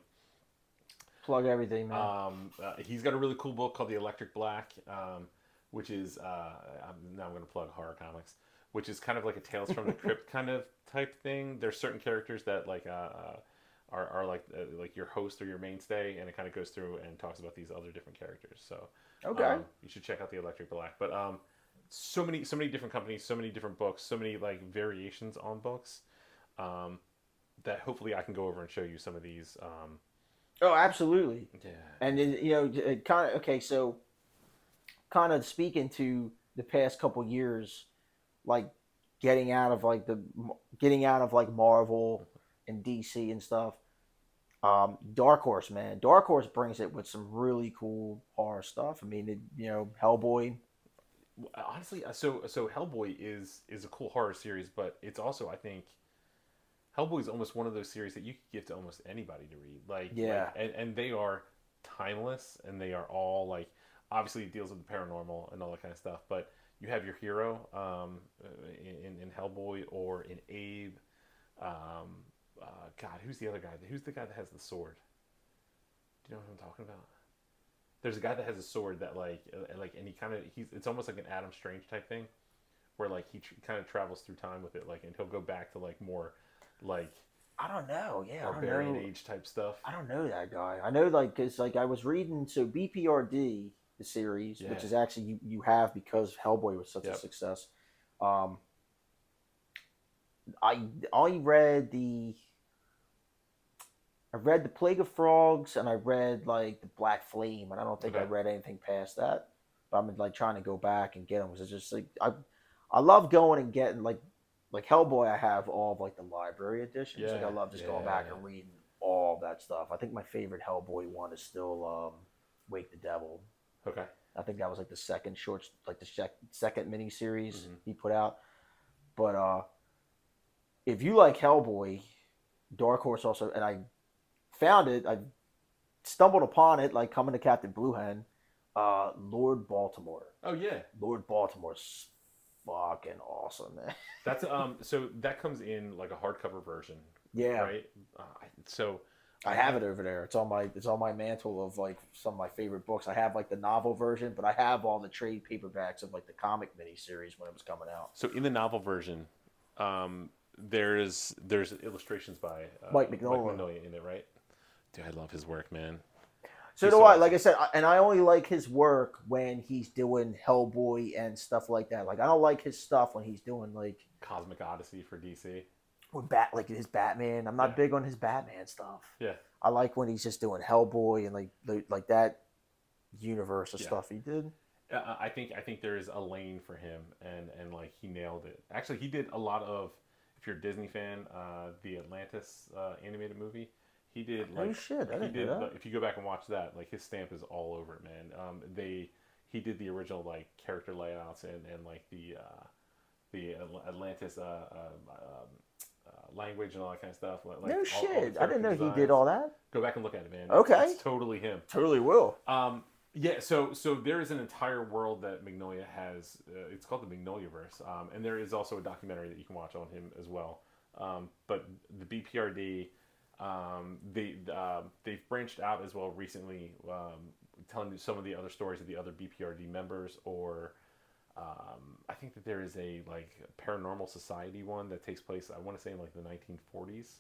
Plug everything, man.
um, uh, he's got a really cool book called The Electric Black, um, which is, uh, I'm, now I'm going to plug horror comics, which is kind of like a Tales from the Crypt kind of type thing. There's certain characters that like uh, uh, are, are like uh, like your host or your mainstay, and it kind of goes through and talks about these other different characters. So
Okay.
um, you should check out The Electric Black. But um, so many so many different companies, so many different books, so many like variations on books, um, that hopefully I can go over and show you some of these. Um,
oh, absolutely.
yeah.
And then, you know, it kind of okay. So, kind of speaking to the past couple years, like getting out of like the getting out of like Marvel and D C and stuff. Um, Dark Horse, man, Dark Horse brings it with some really cool horror stuff. I mean, it, you know, Hellboy.
Honestly, uh, so so Hellboy is is a cool horror series, but it's also, I think, Hellboy is almost one of those series that you could give to almost anybody to read. Like,
Yeah.
like, and, and they are timeless, and they are all like, obviously it deals with the paranormal and all that kind of stuff. But you have your hero um, in in Hellboy or in Abe. Um, uh, God, who's the other guy? Who's the guy that has the sword? Do you know what I'm talking about? There's a guy that has a sword that like uh, like and he kind of he's it's almost like an Adam Strange type thing, where like he tr- kind of travels through time with it, like, and he'll go back to like more like
I don't know. Yeah, I don't
barbarian
know.
age type stuff.
I don't know that guy. I know, like, cause like I was reading so B P R D, the series,
Yeah.
which is actually you, you have because Hellboy was such
Yep.
a success. Um, I I read the I read the Plague of Frogs and I read like the Black Flame, and I don't think I
Okay.
read anything past that. But I'm like trying to go back and get them because it's just like I I love going and getting like like Hellboy. I have all of like the library editions. Like I
Yeah,
love just going
yeah.
back and reading all of that stuff. I think my favorite Hellboy one is still um, Wake the Devil.
Okay.
I think that was like the second short, like the sec- second mini series
Mhm.
he put out. But uh, if you like Hellboy, Dark Horse also, and I found it, I stumbled upon it like coming to Captain Blue Hen. Uh, Lord Baltimore.
Oh yeah,
Lord Baltimore's fucking awesome, man.
that's um. So that comes in like a hardcover version,
Yeah.
right? Uh, so
I have it over there. It's on my it's on my mantle of like some of my favorite books. I have like the novel version, but I have all the trade paperbacks of like the comic miniseries when it was coming out.
So in the novel version, um, there's there's illustrations by uh,
Mike
Mike
Mignola.
Mignola in it, right? Dude, I love his work, man.
So
He's
do
so
I.
awesome.
Like I said, I- and I only like his work when he's doing Hellboy and stuff like that. Like I don't like his stuff when he's doing like
Cosmic Odyssey for D C.
with bat like his Batman. I'm not
Yeah.
big on his Batman stuff.
Yeah,
I like when he's just doing Hellboy and like like, like that universe of
Yeah.
stuff he did.
Uh, I think I think there is a lane for him, and and like he nailed it. Actually, he did a lot of. If you're a Disney fan, uh, the Atlantis uh, animated movie, he did
Oh,
like
shit, I
he
didn't know
did.
that.
Like, if you go back and watch that, like his stamp is all over it, man. Um, they he did the original like character layouts and and like the uh, the Atlantis uh, um, um, uh, language and all that kind of stuff. Like,
No
all- all
shit.
the
I didn't know
character
he did
designs.
all that.
Go back and look at it, man.
Okay.
It's, it's totally him.
Totally will.
Um, yeah, so so there is an entire world that Magnolia has. Uh, it's called the Magnoliaverse, um, and there is also a documentary that you can watch on him as well. Um, but the B P R D, um, they uh, they've branched out as well recently, um, telling you some of the other stories of the other B P R D members, or um, I think that there is a like paranormal society one that takes place. I want to say in like the nineteen forties.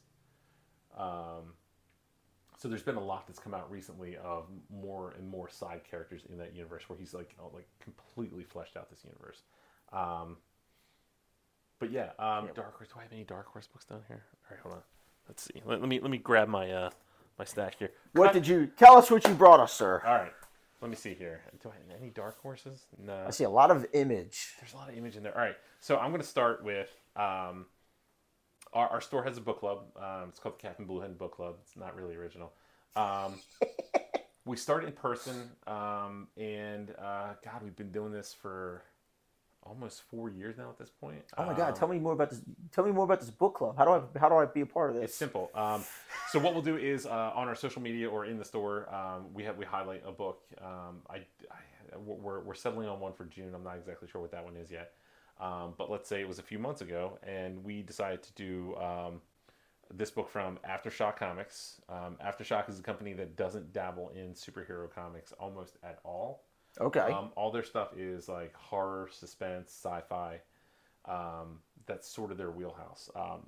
Um, So there's been a lot that's come out recently of more and more side characters in that universe where he's like oh, like completely fleshed out this universe. Um, but yeah, um, Dark Horse. Do I have any Dark Horse books down here? All right, hold on. Let's see. Let, let me let me grab my uh, my stack here.
What
Cut.
did you tell us? What you brought us, sir?
All right. Let me see here. Do I have any Dark Horses? No.
I see a lot of image.
There's a lot of image in there. All right. So I'm going to start with. Um, our, our store has a book club. Um, it's called the Captain Bluehead Book Club. It's not really original. Um, we started in person, um, and uh, God, we've been doing this for almost four years now at this point.
Oh my god!
Um,
Tell me more about this. Tell me more about this book club. How do I? How do I be a part of this?
It's simple. Um, so what we'll do is uh, on our social media or in the store, um, we have we highlight a book. Um, I, I we're we're settling on one for June. I'm not exactly sure what that one is yet. Um, but let's say it was a few months ago, and we decided to do um, this book from Aftershock Comics. Um, Aftershock is a company that doesn't dabble in superhero comics almost at all.
Okay.
Um, all their stuff is like horror, suspense, sci-fi. Um, that's sort of their wheelhouse. Um,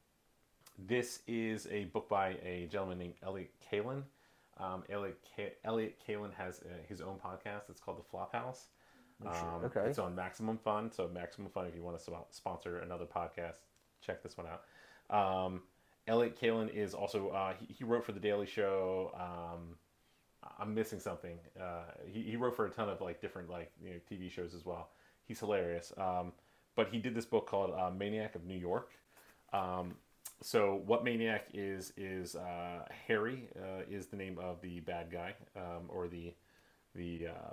this is a book by a gentleman named Elliot Kalin. Um, Elliot, K- Elliot Kalin has uh, his own podcast. It's called The Flophouse.
Oh, shit.
Um,
Okay.
It's on Maximum Fun. So Maximum Fun, if you want to sp- sponsor another podcast, check this one out. Um, Elliot Kalin is also, uh, he, he wrote for The Daily Show. Um, I'm missing something. Uh, he, he wrote for a ton of like different like you know, T V shows as well. He's hilarious. Um, but he did this book called uh, Maniac of New York. Um, so what Maniac is is uh, Harry uh, is the name of the bad guy um, or the the uh,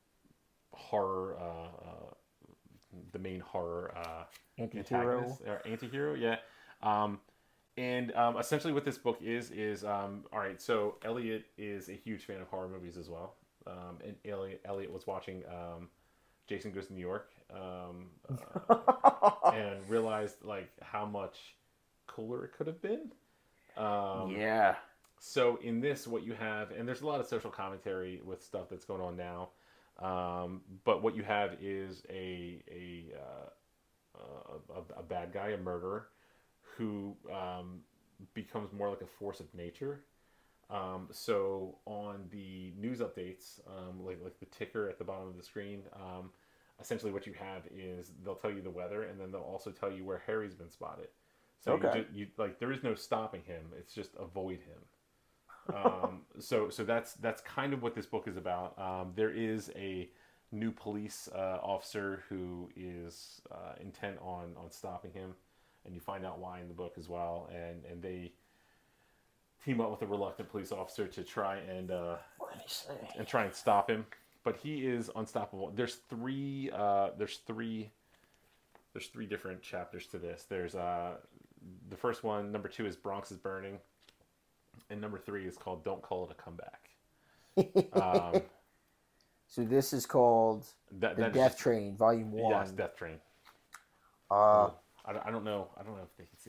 horror uh, uh, the main horror uh,
Anti-hero.
antagonist or anti-hero. Yeah. Um, And um, essentially, what this book is is um, all right. So Elliot is a huge fan of horror movies as well, um, and Elliot, Elliot was watching um, Jason Goes to New York um, uh, and realized like how much cooler it could have been. Um,
yeah.
So in this, what you have, and there's a lot of social commentary with stuff that's going on now, um, but what you have is a a, uh, a a bad guy, a murderer, who um, becomes more like a force of nature. Um, so on the news updates, um, like like the ticker at the bottom of the screen, um, essentially what you have is they'll tell you the weather, and then they'll also tell you where Harry's been spotted. So
Okay.
you, just, you like there is no stopping him; it's just avoid him. um, so so that's that's kind of what this book is about. Um, there is a new police uh, officer who is uh, intent on on stopping him, and you find out why in the book as well. And and they team up with a reluctant police officer to try and uh,
What did he say?
and try and stop him. But he is unstoppable. There's three. Uh, there's three. There's three different chapters to this. There's uh, the first one. Number two is Bronx is burning, and number three is called Don't Call It a Comeback. um,
So this is called
that,
The
that is
Death
just-
Train, Volume One.
Yes, Death Train.
Uh,
I don't, I don't know. I don't know if they can see it.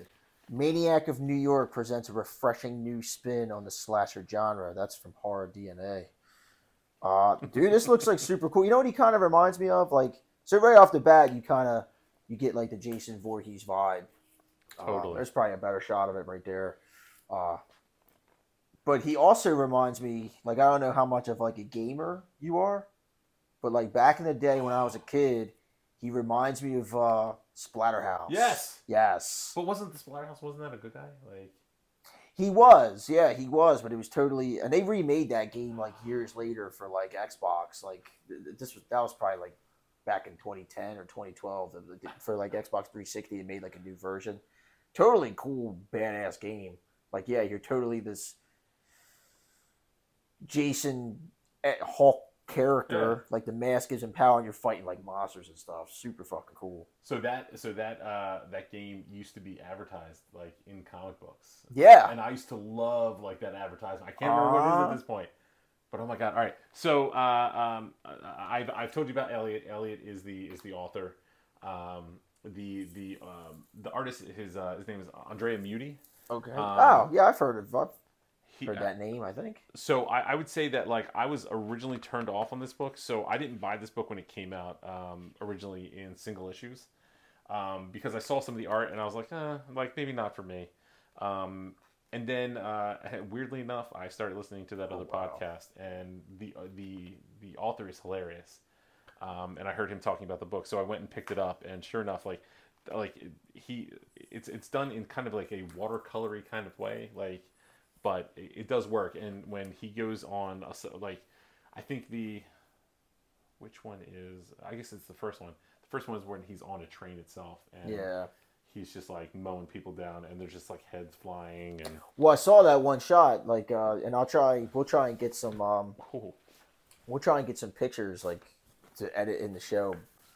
Maniac of New York presents a refreshing new spin on the slasher genre. That's from Horror D N A. Uh, dude, this looks like super cool. You know what he kind of reminds me of? Like, so right off the bat, you kind of you get like the Jason Voorhees vibe. Uh,
Totally.
there's probably a better shot of it right there. Uh, but he also reminds me, like, I don't know how much of like a gamer you are, but like back in the day when I was a kid, he reminds me of uh, Splatterhouse.
Yes.
Yes.
But wasn't the Splatterhouse, wasn't that a good guy? Like,
He was, yeah, he was, but it was totally, and they remade that game like years later for like Xbox. Like this was that was probably like back in twenty ten or twenty twelve for like Xbox three sixty. It made like a new version. Totally cool, badass game. Like yeah, you're totally this Jason Hawk character.
Yeah.
Like the mask gives him power, and you're fighting like monsters and stuff. Super fucking cool.
So that so that uh, that game used to be advertised like in comic books.
Yeah,
and I used to love like that advertisement. I can't remember uh, what it is at this point, but oh my god! All right, so uh, um, I've I've told you about Elliot. Elliot is the is the author. Um, the the um, the artist his uh, his name is Andrea Muti.
Okay. Um, oh yeah, I've heard of I've
he,
heard that name. I think.
So I, I would say that like I was originally turned off on this book. So I didn't buy this book when it came out um, originally in single issues um, because I saw some of the art and I was like, eh, like maybe not for me. Um, and then, uh, weirdly enough, I started listening to that other oh, wow. podcast, and the uh, the the author is hilarious. Um, and I heard him talking about the book, so I went and picked it up. And sure enough, like like he, it's it's done in kind of like a watercolory kind of way, like, but it, it does work. And when he goes on, a, like, I think the which one is? I guess it's the first one. The first one is when he's on a train itself. And
yeah.
He's just like mowing people down, and there's just like heads flying. And
well, I saw that one shot, like, uh, and I'll try. We'll try and get some. Um,
Ooh.
We'll try and get some pictures, like, to edit in the show.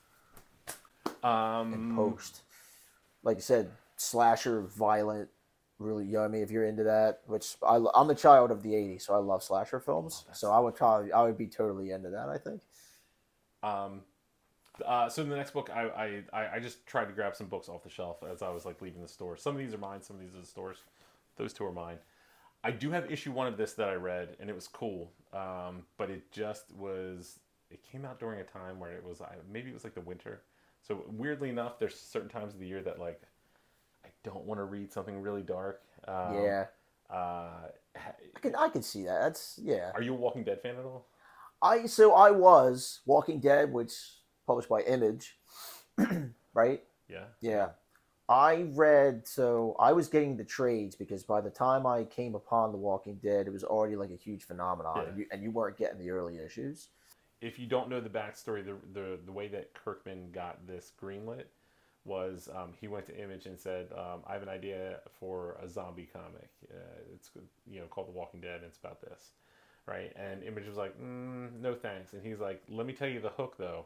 Um,
and post. Like I said, slasher, violent, really. You know what I mean? If you're into that, which I, I'm a child of the eighties, so I love slasher films. Oh, so I would probably, I would be totally into that. I think.
Um. Uh, so in the next book, I, I I just tried to grab some books off the shelf as I was like leaving the store. Some of these are mine, some of these are the stores. Those two are mine. I do have issue one of this that I read, and it was cool. Um, but it just was. It came out during a time where it was maybe it was like the winter. So weirdly enough, there's certain times of the year that like I don't want to read something really dark. Um,
yeah.
Uh,
I can I can see that. That's yeah.
Are you a Walking Dead fan at all?
I so I was Walking Dead, which. Published by Image, right?
Yeah.
Yeah. I read, so I was getting the trades because by the time I came upon The Walking Dead, it was already like a huge phenomenon,
yeah.
and, you, and you weren't getting the early issues.
If you don't know the backstory, the the, the way that Kirkman got this greenlit was um, he went to Image and said, um, "I have an idea for a zombie comic. Uh, it's you know called The Walking Dead, and it's about this, right?" And Image was like, mm, "No thanks," and he's like, "Let me tell you the hook though."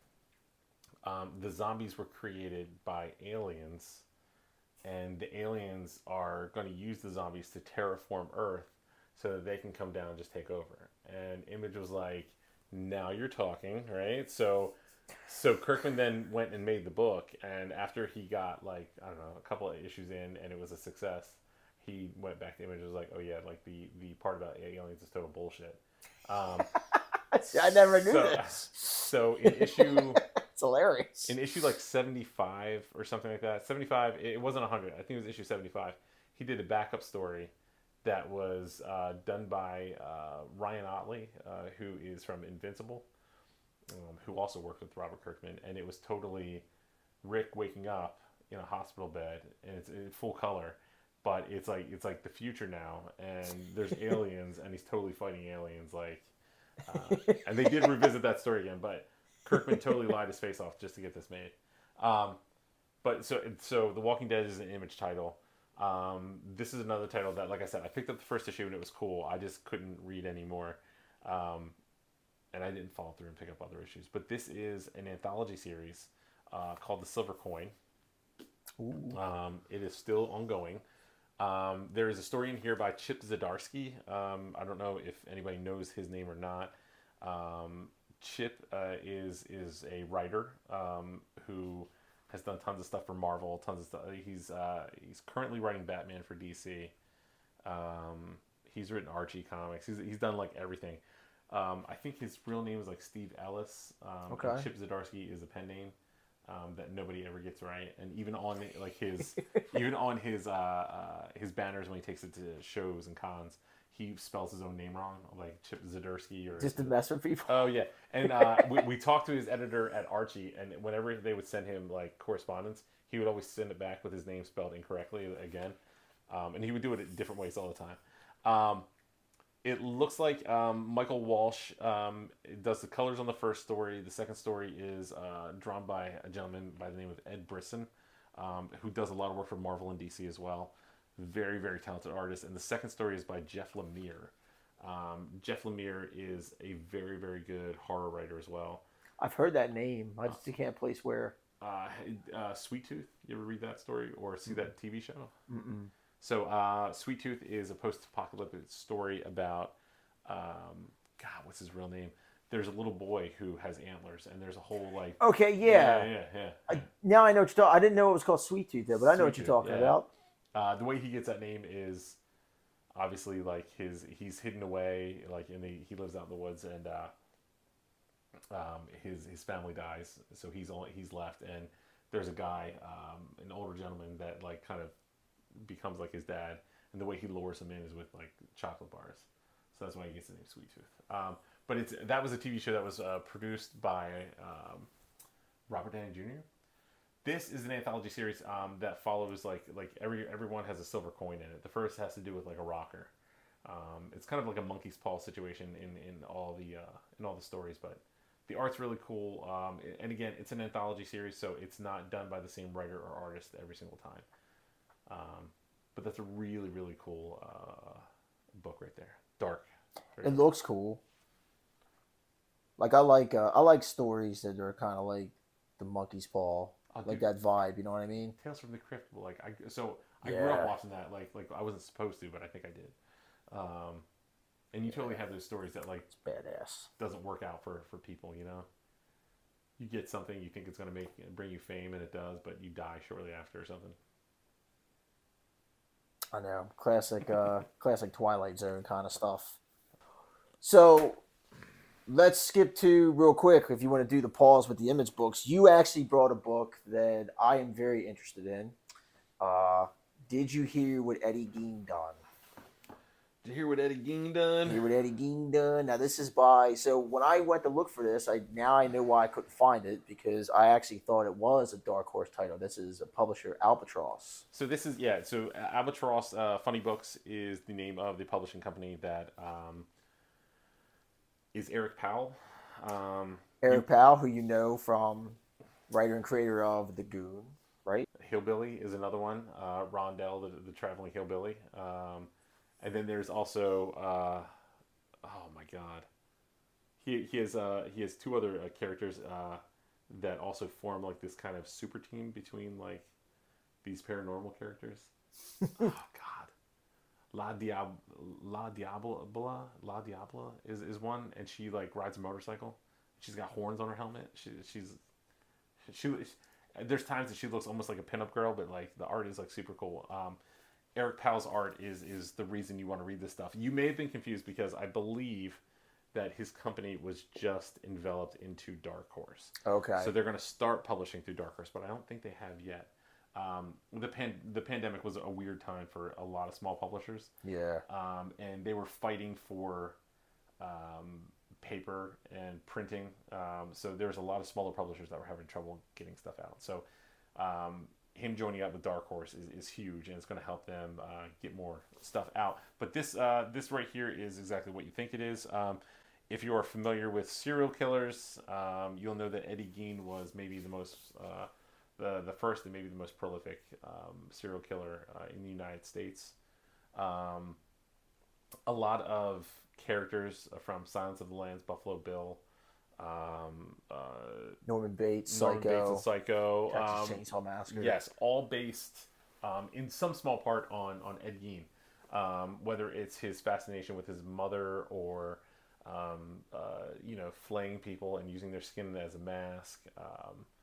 Um, the zombies were created by aliens, and the aliens are going to use the zombies to terraform Earth so that they can come down and just take over. And Image was like, now you're talking, right? So so Kirkman then went and made the book, and after he got, like, I don't know, a couple of issues in, and it was a success, he went back to Image and was like, oh yeah, like, the, the part about aliens is total bullshit. Um,
I never knew
so,
this.
So in issue...
It's hilarious.
In issue like seventy-five or something like that, seventy-five, it wasn't one hundred, I think it was issue seventy-five, he did a backup story that was uh, done by uh, Ryan Otley, uh, who is from Invincible, um, who also worked with Robert Kirkman, and it was totally Rick waking up in a hospital bed, and it's in full color, but it's like it's like the future now, and there's aliens, and he's totally fighting aliens, like, uh, and they did revisit that story again, but Kirkman totally lied his face off just to get this made. Um, but so so The Walking Dead is an Image title. Um, this is another title that, like I said, I picked up the first issue and it was cool. I just couldn't read anymore. Um, and I didn't follow through and pick up other issues. But this is an anthology series uh, called The Silver Coin. Um, it is still ongoing. Um, there is a story in here by Chip Zdarsky. Um, I don't know if anybody knows his name or not. Um, Chip uh, is is a writer um, who has done tons of stuff for Marvel, tons of stuff. He's uh, he's currently writing Batman for D C. Um, he's written Archie comics. He's he's done like everything. Um, I think his real name is like Steve Ellis. Um,
Okay.
and Chip Zdarsky is a pen name um, that nobody ever gets right. And even on like his even on his uh, uh, his banners when he takes it to shows and cons, he spells his own name wrong, like Chip Zdarsky or
Just to mess with people.
Oh yeah, and uh, we we talked to his editor at Archie, and whenever they would send him like correspondence, he would always send it back with his name spelled incorrectly again, um, and he would do it in different ways all the time. Um, it looks like um, Michael Walsh um, does the colors on the first story. The second story is uh, drawn by a gentleman by the name of Ed Brisson, um, who does a lot of work for Marvel and D C as well. Very very talented artist. And the second story is by Jeff Lemire. Um, Jeff Lemire is a very, very good horror writer as well.
I've heard that name. I just can't place where.
Uh, uh, Sweet Tooth, you ever read that story or see that T V show?
Mm-mm.
So, uh, Sweet Tooth is a post-apocalyptic story about, um, God, what's his real name? There's a little boy who has antlers, and there's a whole like.
Okay, yeah.
Yeah, yeah, yeah.
I, now I know what you're talking. I didn't know it was called Sweet Tooth there, but I know
Sweet
what you're
Tooth,
talking
yeah.
about.
Uh, the way he gets that name is obviously like his he's hidden away, like in the he lives out in the woods, and uh, um, his his family dies, so he's only he's left, and there's a guy, um, an older gentleman that like kind of becomes like his dad, and the way he lures him in is with like chocolate bars, so that's why he gets the name Sweet Tooth. Um, but it's that was a T V show that was uh, produced by um, Robert Downey Junior This is an anthology series um, that follows like like every everyone has a silver coin in it. The first has to do with like a rocker. Um, it's kind of like a monkey's paw situation in, in all the uh, in all the stories, but the art's really cool. Um, and again, it's an anthology series, so it's not done by the same writer or artist every single time. Um, but that's a really really cool uh, book right there. Dark.
It looks cool. Like I like uh, I like stories that are kind of like the monkey's paw.
I'll
Like
do-
that vibe, you know what I mean?
Tales from the Crypt. Like I, so I
Yeah.
grew up watching that. Like like I wasn't supposed to, but I think I did. Um, and you totally have those stories that like
It's badass.
doesn't work out for for people. You know, you get something you think it's gonna make bring you fame, and it does, but you die shortly after or something.
I know, classic, uh, classic Twilight Zone kind of stuff. So let's skip to real quick. If you want to do the pause with the image books, you actually brought a book that I am very interested in. Uh, did you hear what Eddie Gein done?
Did you hear what Eddie Gein done?
Hear what Eddie Gein done? Now this is by. So when I went to look for this, I now I know why I couldn't find it because I actually thought it was a Dark Horse title. This is a publisher, Albatross.
So this is yeah. So Albatross uh, Funny Books is the name of the publishing company that um, is Eric Powell. Um,
Eric Powell, who you know from writer and creator of The Goon, right?
Hillbilly is another one. Uh, Rondell, the, the traveling hillbilly. Um, and then there's also, uh, oh my god, he he has uh, he has two other uh, characters uh, that also form like this kind of super team between like these paranormal characters. Oh god, La Diab La Diabla La Diabla is, is one, and she like rides a motorcycle. She's got horns on her helmet. She she's she. There's times that she looks almost like a pinup girl, but like the art is like super cool. Um, Eric Powell's art is is the reason you want to read this stuff. You may have been confused because I believe that his company was just enveloped into Dark Horse.
Okay.
So they're going to start publishing through Dark Horse, but I don't think they have yet. Um, the pan the pandemic was a weird time for a lot of small publishers.
Yeah.
Um, and they were fighting for um, paper and printing. Um, so there's a lot of smaller publishers that were having trouble getting stuff out. So um, him joining up with Dark Horse is, is huge, and it's going to help them uh, get more stuff out. But this uh, this right here is exactly what you think it is. Um, if you are familiar with serial killers, um, you'll know that Eddie Gein was maybe the most uh, the the first and maybe the most prolific um, serial killer uh, in the United States. Um, a lot of characters from Silence of the Lambs, Buffalo Bill, um, uh,
Norman Bates,
Norman
Psycho,
Bates and Psycho.
Texas
Um,
Chainsaw Massacre.
yes, all based um, in some small part on on Ed Gein. Um, whether it's his fascination with his mother or um, uh, you know, flaying people and using their skin as a mask. Um,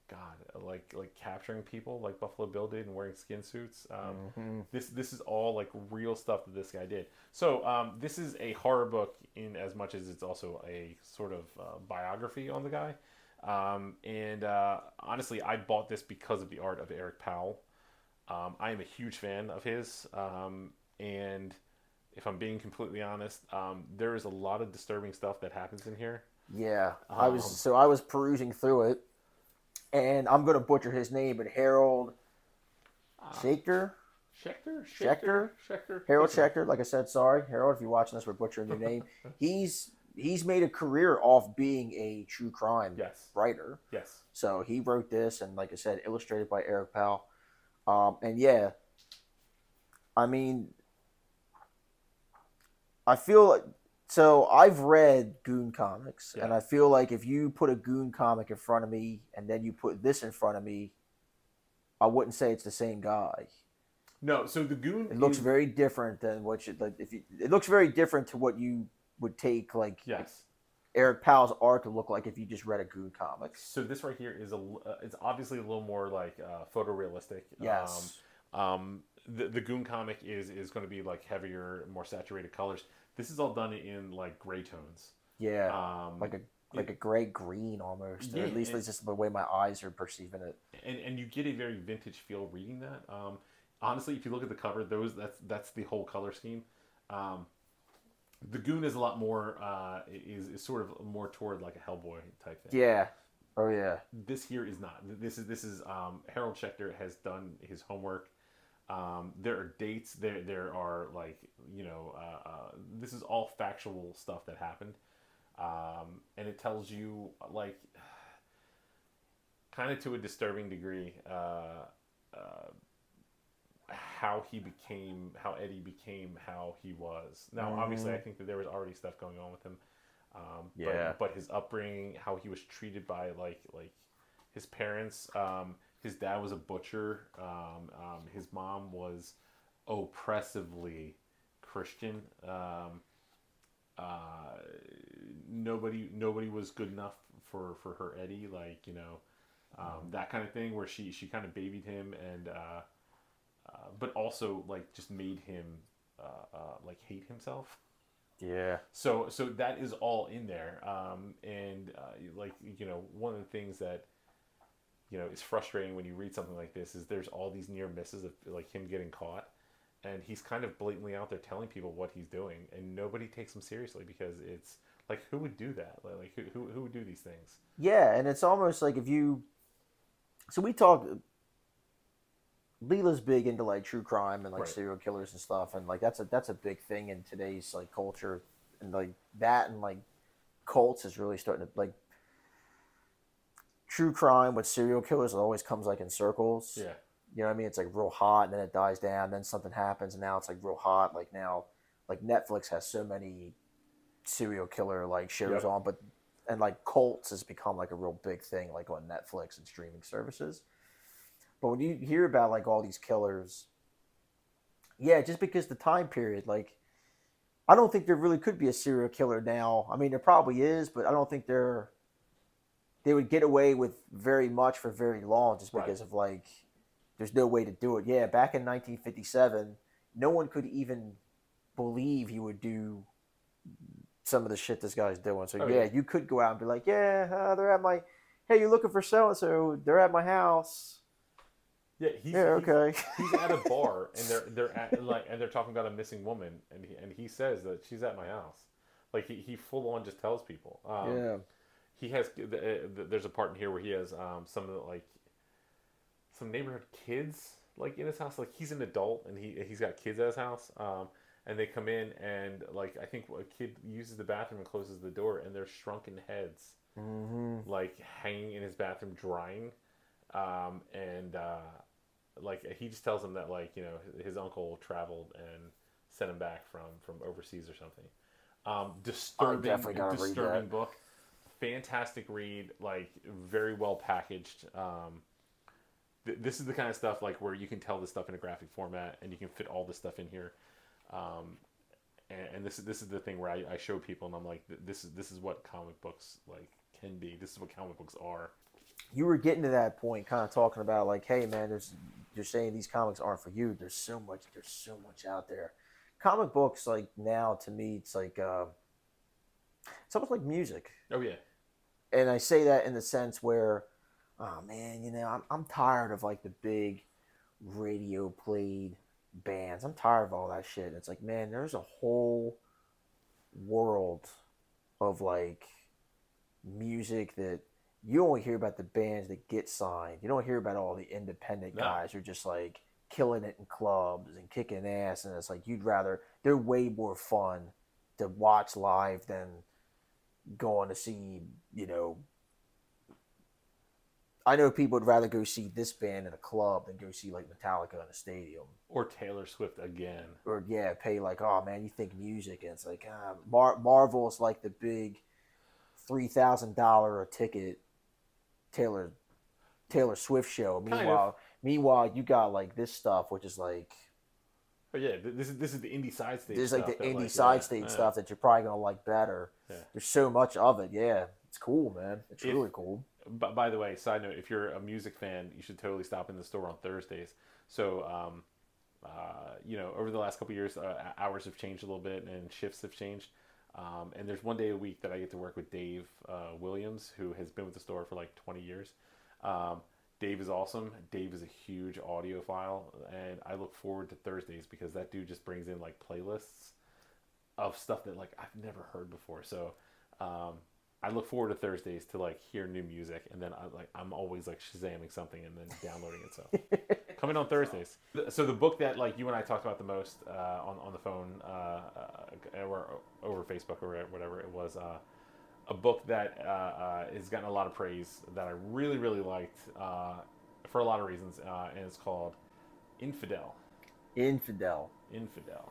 God, like like capturing people like Buffalo Bill did and wearing skin suits. Um,
Hmm.
this this is all like real stuff that this guy did. So um, this is a horror book in as much as it's also a sort of uh, biography on the guy. Um, and uh, honestly, I bought this because of the art of Eric Powell. Um, I am a huge fan of his, um, and if I'm being completely honest, um, there is a lot of disturbing stuff that happens in here.
Yeah, I was
Um,
so I was perusing through it, and I'm gonna butcher his name, but Harold
uh,
Schechter,
Schechter, Schechter,
Schechter,
Schechter,
Harold
close enough.
Schechter. Like I said, sorry, Harold, if you're watching this, we're butchering your name. He's he's made a career off being a true crime
Yes,
writer.
yes,
So he wrote this, and like I said, illustrated by Eric Powell. Um, and yeah, I mean, I feel like so I've read Goon comics,
yeah.
and I feel like if you put a Goon comic in front of me and then you put this in front of me, I wouldn't say it's the same guy.
No, so the Goon
It looks
is
very different than what you like. If you, it looks very different to what you would take like
yes.
Eric Powell's art to look like if you just read a Goon comics.
So this right here is a uh, it's obviously a little more like uh, photorealistic.
Yes.
Um, um, the the Goon comic is is going to be like heavier, more saturated colors. This is all done in like gray tones.
Yeah.
Um,
Like a like a gray green almost, or
yeah,
at least
and,
it's just the way my eyes are perceiving it.
and and you get a very vintage feel reading that. Um, honestly, if you look at the cover, those that's that's the whole color scheme. Um, the Goon is a lot more uh, is is sort of more toward like a Hellboy type thing.
Yeah. Oh yeah.
This here is not. This is this is um, Harold Schechter has done his homework. Um, there are dates. There there are like you know uh, uh, this is all factual stuff that happened, um, and it tells you like kind of to a disturbing degree uh, uh, how he became, how Eddie became how he was. Now,
Mm-hmm.
obviously, I think that there was already stuff going on with him. Um,
Yeah.
but, but his upbringing, how he was treated by like like his parents. Um, his dad was a butcher. Um, um, his mom was oppressively Christian. Um, uh, nobody nobody was good enough for, for her Eddie. Like you know um, that kind of thing where she she kind of babied him and uh, uh, but also like just made him uh, uh, like hate himself.
Yeah.
So so that is all in there, um, and uh, like you know, one of the things that you know is frustrating when you read something like this is there's all these near misses of like him getting caught, and he's kind of blatantly out there telling people what he's doing, and nobody takes him seriously because it's like who would do that? Like who who, who would do these things?
Yeah, and it's almost like if you so we talk Leela's big into like true crime and like
Right.
serial killers and stuff, and like that's a that's a big thing in today's like culture, and like that and like cults is really starting to like true crime with serial killers. It always comes like in circles.
Yeah.
You know what I mean? It's like real hot, and then it dies down. Then something happens, and now it's like real hot. Like now, like Netflix has so many serial killer like shows
Yep.
on, but and like cults has become like a real big thing like on Netflix and streaming services. But when you hear about like all these killers, yeah, just because the time period, like I don't think there really could be a serial killer now. I mean, there probably is, but I don't think they're they would get away with very much for very long just
Right.
because of like there's no way to do it. Yeah, back in nineteen fifty-seven, no one could even believe he would do some of the shit this guy's doing. So
Oh,
yeah,
yeah.
you could go out and be like, yeah, uh, they're at my. Hey, you're looking for so and so? They're at my house.
Yeah, he's,
Yeah,
he's
okay.
he's at a bar and they're they're at like and they're talking about a missing woman and he, and he says that she's at my house, like he, he full on just tells people. Um,
Yeah.
he has there's a part in here where he has um, some of the, like some neighborhood kids like in his house. Like he's an adult and he he's got kids at his house. Um, and they come in and like I think a kid uses the bathroom and closes the door and there's shrunken heads
Mm-hmm.
like hanging in his bathroom drying. Um, and uh, like he just tells him that like you know his, his uncle traveled and sent him back from from overseas or something. Um, disturbing,
definitely gotta read
disturbing
that.
book. Fantastic read, like very well packaged. Um, th- this is the kind of stuff like where you can tell this stuff in a graphic format and you can fit all this stuff in here. Um, and, and this is this is the thing where I, I show people and I'm like, this is this is what comic books like can be. This is what comic books are.
you were getting to that point, kind of talking about like, hey man, there's you're saying these comics aren't for you. There's so much. There's so much out there. Comic books, like now, to me, it's like uh, it's almost like music,
Oh yeah.
and I say that in the sense where, oh man, you know, I'm I'm tired of like the big radio played bands. I'm tired of all that shit. It's like, man, there's a whole world of like music that you only hear about the bands that get signed. You don't hear about all the independent
No.
guys who are just like killing it in clubs and kicking ass. And it's like you'd rather they're way more fun to watch live than going to see. You know, I know people would rather go see this band in a club than go see like Metallica in a stadium.
Or Taylor Swift again.
Or yeah, pay like, oh man, you think music, and it's like ah, Mar- Marvel is like the big three thousand dollar a ticket Taylor Taylor Swift show.
Kind
Meanwhile,
of.
meanwhile, you got like this stuff, which is like
But yeah, th- this is this is the indie side stage.
there's like
stuff
the
that,
indie
like,
side
yeah,
stage
yeah.
stuff that you're probably gonna like better.
Yeah.
There's so much of it. Yeah, it's cool, man. It's
If-
really cool.
But by the way, side note: if you're a music fan, you should totally stop in the store on Thursdays. So, um, uh, you know, over the last couple of years, uh, hours have changed a little bit and shifts have changed. Um, and there's one day a week that I get to work with Dave uh, Williams, who has been with the store for like twenty years. Um, Dave is awesome. Dave is a huge audiophile, and I look forward to Thursdays because that dude just brings in like playlists of stuff that like I've never heard before. So. Um, I look forward to Thursdays to like hear new music, and then I like I'm always like Shazamming something and then downloading it. So coming on Thursdays. So the book that like you and I talked about the most uh, on on the phone uh, uh, or over Facebook or whatever it was, uh, a book that uh, uh, has gotten a lot of praise that I really really liked uh, for a lot of reasons, uh, and it's called Infidel.
Infidel.
Infidel.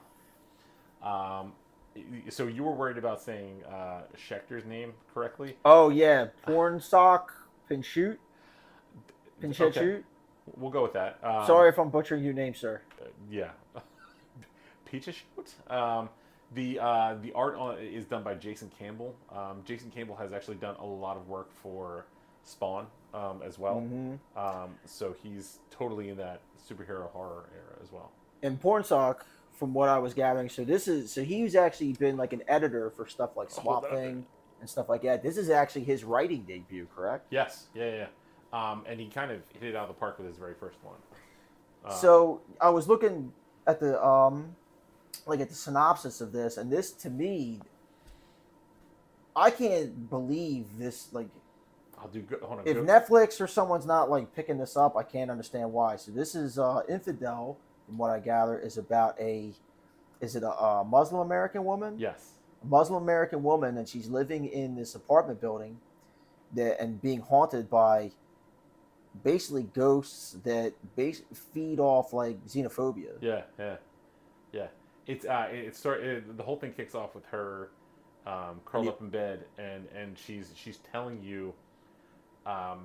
Um, so you were worried about saying uh, Schechter's name correctly?
Oh yeah, porn sock Pinchot. Pinchot.
Okay. We'll go with that. Um,
Sorry if I'm butchering your name, sir.
uh, yeah. Peaches shoot. Um, the uh, the art on, is done by Jason Campbell. Um, Jason Campbell has actually done a lot of work for Spawn um, as well.
Mm-hmm.
Um, so he's totally in that superhero horror era as well.
And porn sock, from what I was gathering, so this is so he's actually been like an editor for stuff like Swamp
Hold on.
Thing and stuff like that. This is actually his writing debut, correct?
Yes. Yeah. Yeah. yeah. Um, and he kind of hit it out of the park with his very first one. Uh,
So I was looking at the um, like at the synopsis of this, and this to me, I can't believe this. Like,
I'll do good. Hold on.
if
go-
Netflix or someone's not like picking this up, I can't understand why. So this is uh, Infidel, from what I gather, is about a, is it a, a Muslim American woman?
Yes.
A Muslim American woman, and she's living in this apartment building, that and being haunted by basically ghosts that base, feed off like xenophobia.
Yeah, yeah, yeah. It's uh, it, it start it, the whole thing kicks off with her um, curled
Yeah.
up in bed, and and she's she's telling you. Um,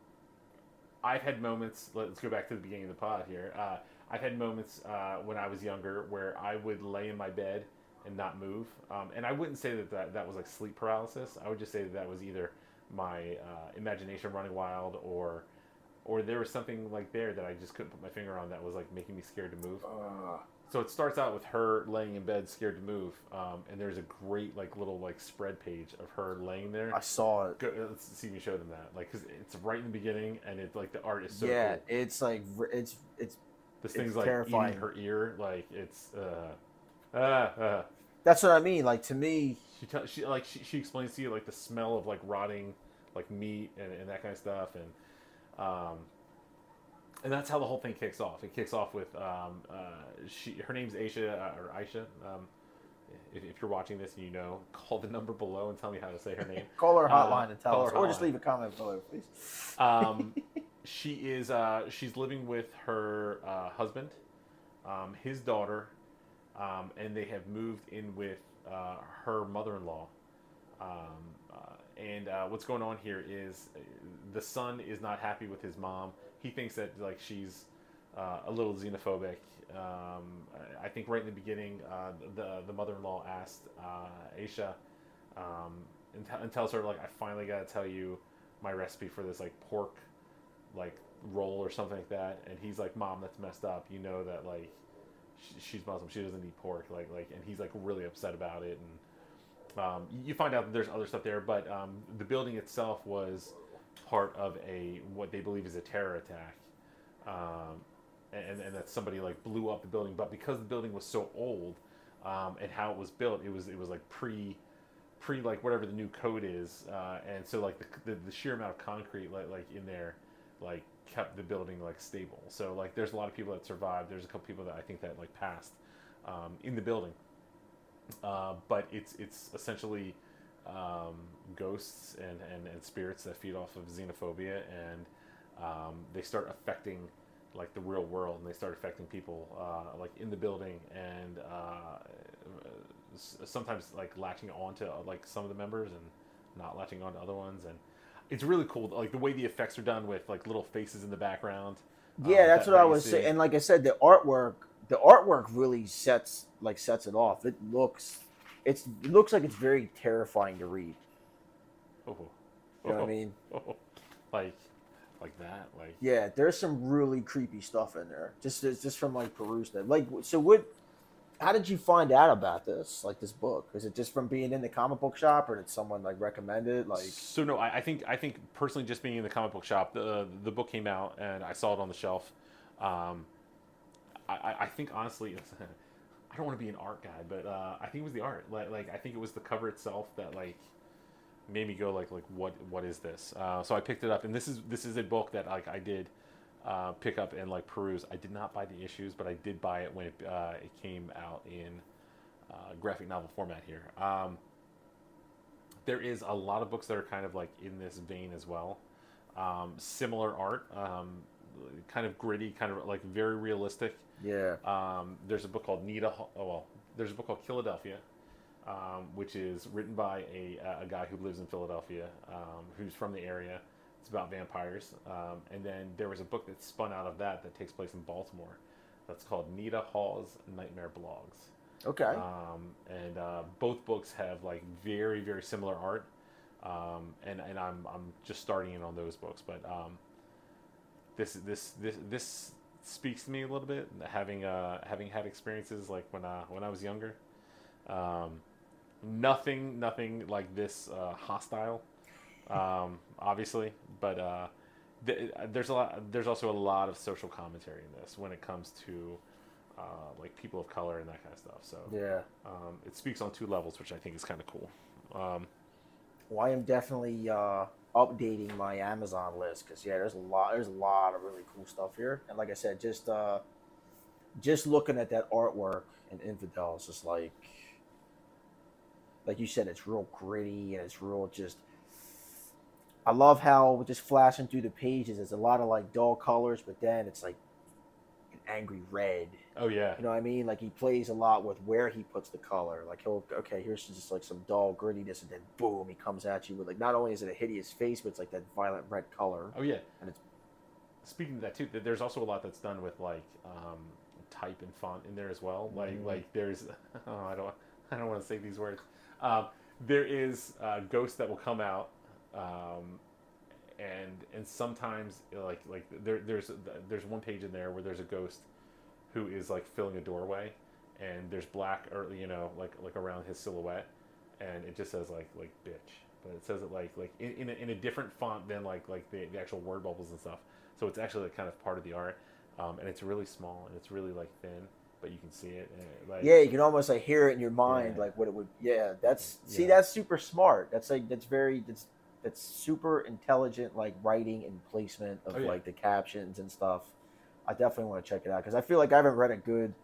I've had moments. Let's go back to the beginning of the pod here. Uh, I've had moments uh, when I was younger where I would lay in my bed and not move, um, and I wouldn't say that, that that was like sleep paralysis. I would just say that that was either my uh, imagination running wild, or or there was something like there that I just couldn't put my finger on that was like making me scared to move.
Uh,
So it starts out with her laying in bed, scared to move, um, and there's a great like little like spread page of her laying there.
I saw it.
Go, let's see me show them that, like, because it's right in the beginning, and it's like the art is so
yeah,
cool.
it's like r- it's it's.
This
it's
thing's like
terrifying.
eating her ear, like it's. Uh, uh, uh.
That's what I mean. Like to me,
She tell she like she, she explains to you like the smell of like rotting like meat and, and that kind of stuff, and um, and that's how the whole thing kicks off. It kicks off with um, uh, she her name's Aisha uh, or Aisha. Um, if, if you're watching this and you know, call the number below and tell me how to say her name.
call her
Uh,
hotline and tell
call
us,
her
or just
hotline.
leave a comment below, please.
Um, she is uh, she's living with her uh, husband, um, his daughter, um, and they have moved in with uh, her mother-in-law. Um, uh, and uh, what's going on here is uh, the son is not happy with his mom. He thinks that like she's uh, a little xenophobic. Um, I I think right in the beginning, uh, the the mother-in-law asked uh, Aisha um, and, t- and tells her like, I finally got to tell you my recipe for this like pork like roll or something like that, and he's like, Mom, that's messed up. You know that like she, she's Muslim, she doesn't eat pork. Like like, and he's like really upset about it. And um, you find out that there's other stuff there, but um, the building itself was part of a what they believe is a terror attack. Um, and, and that somebody like blew up the building, but because the building was so old, um, and how it was built, it was it was like pre, pre like whatever the new code is, uh, and so like the, the the sheer amount of concrete like like in there, like kept the building like stable. So like there's a lot of people that survived. There's a couple people that I think that like passed um, in the building, uh, but it's it's essentially um, ghosts and, and and spirits that feed off of xenophobia, and um, they start affecting like the real world, and they start affecting people uh, like in the building, and uh, sometimes like latching onto like some of the members and not latching on to other ones. And it's really cool, like the way the effects are done with like little faces in the background.
Yeah,
um,
that's
that,
what
that
I
you
was
see.
saying. And like I said, the artwork, the artwork really sets like sets it off. It looks, it's it looks like it's very terrifying to read.
Oh,
You know what I mean?
oh, like like that, like
Yeah, there's some really creepy stuff in there. Just just from like perusing it. Like, so what? How did you find out about this? Like this book? Is it just from being in the comic book shop, or did someone like recommend it? Like,
so no, I, I think I think personally, just being in the comic book shop, the the book came out and I saw it on the shelf. Um, I, I think honestly, I don't want to be an art guy, but uh, I think it was the art. Like, like I think it was the cover itself that like made me go like like what what is this? Uh, so I picked it up, and this is this is a book that like I did uh, pick up and like peruse. I did not buy the issues, but I did buy it when it, uh, it came out in uh, graphic novel format here. Um, there is a lot of books that are kind of like in this vein as well. Um, similar art, um, kind of gritty, kind of like very realistic.
yeah,
Um, there's a book called Nita. Oh well, there's a book called Philadelphia, um, which is written by a, a guy who lives in Philadelphia, um, who's from the area. It's about vampires. Um, and then there was a book that spun out of that that takes place in Baltimore. That's called Nita Hall's Nightmare Blogs.
okay,
Um, and uh, both books have like very very similar art. Um, and and I'm I'm just starting in on those books, but um, this this this this speaks to me a little bit, having uh having had experiences like when uh when I was younger. Um, nothing nothing like this uh, hostile, um, obviously, but uh, th- there's a lot. There's also a lot of social commentary in this when it comes to uh, like people of color and that kind of stuff. So
yeah.
um, it speaks on two levels, which I think is kind of cool. Um,
Well, I am definitely uh, updating my Amazon list because yeah, there's a lot. There's a lot of really cool stuff here, and like I said, just uh, just looking at that artwork and Infidel, it's just like, like you said, it's real gritty and it's real just. I love how just flashing through the pages, it's a lot of like dull colors, but then it's like an angry red.
oh yeah,
You know what I mean? Like he plays a lot with where he puts the color. Like he'll okay, here's just like some dull grittiness, and then boom, he comes at you with like not only is it a hideous face, but it's like that violent red color.
oh yeah.
And it's
Speaking of that too, there's also a lot that's done with like um, type and font in there as well. Like
Mhm.
like there's oh, I don't I don't want to say these words. Um, there is uh, ghosts that will come out, um, and and sometimes like like there there's there's one page in there where there's a ghost who is like filling a doorway, and there's black or you know like like around his silhouette, and it just says like like bitch, but it says it like like in in a, in a different font than like like the, the actual word bubbles and stuff. So it's actually like kind of part of the art, um, and it's really small and it's really like thin, but you can see it. And it like,
yeah, you can almost like hear it in your mind,
Yeah.
like what it would. Yeah, that's see,
Yeah.
that's super smart. That's like that's very that's that's super intelligent, like writing and placement of
Oh, yeah.
like the captions and stuff. I definitely want to check it out because I feel like I haven't read a good,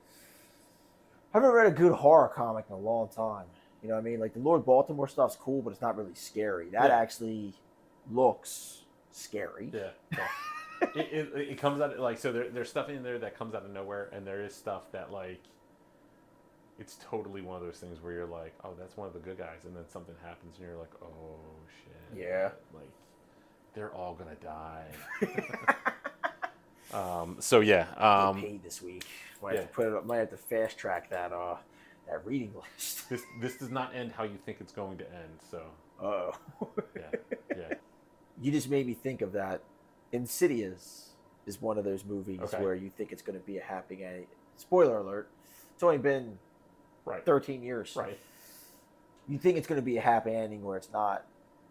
I haven't read a good horror comic in a long time. You know what I mean? Like the Lord Baltimore stuff's cool, but it's not really scary. That
Yeah.
actually looks scary.
Yeah. yeah. it, it, it comes out like so there, there's stuff in there that comes out of nowhere, and there is stuff that like it's totally one of those things where you're like, oh, that's one of the good guys, and then something happens and you're like, oh shit,
Yeah.
like they're all gonna die. um so yeah
Get
um
paid this week. Might
yeah.
have to put it up. Might have to fast track that uh that reading list.
this this does not end how you think it's going to end, so
Oh.
yeah yeah
You just made me think of that. Insidious is one of those movies
Okay.
where you think it's going to be a happy ending. Spoiler alert. It's only been
Right.
thirteen years.
Right.
You think it's going to be a happy ending where it's not.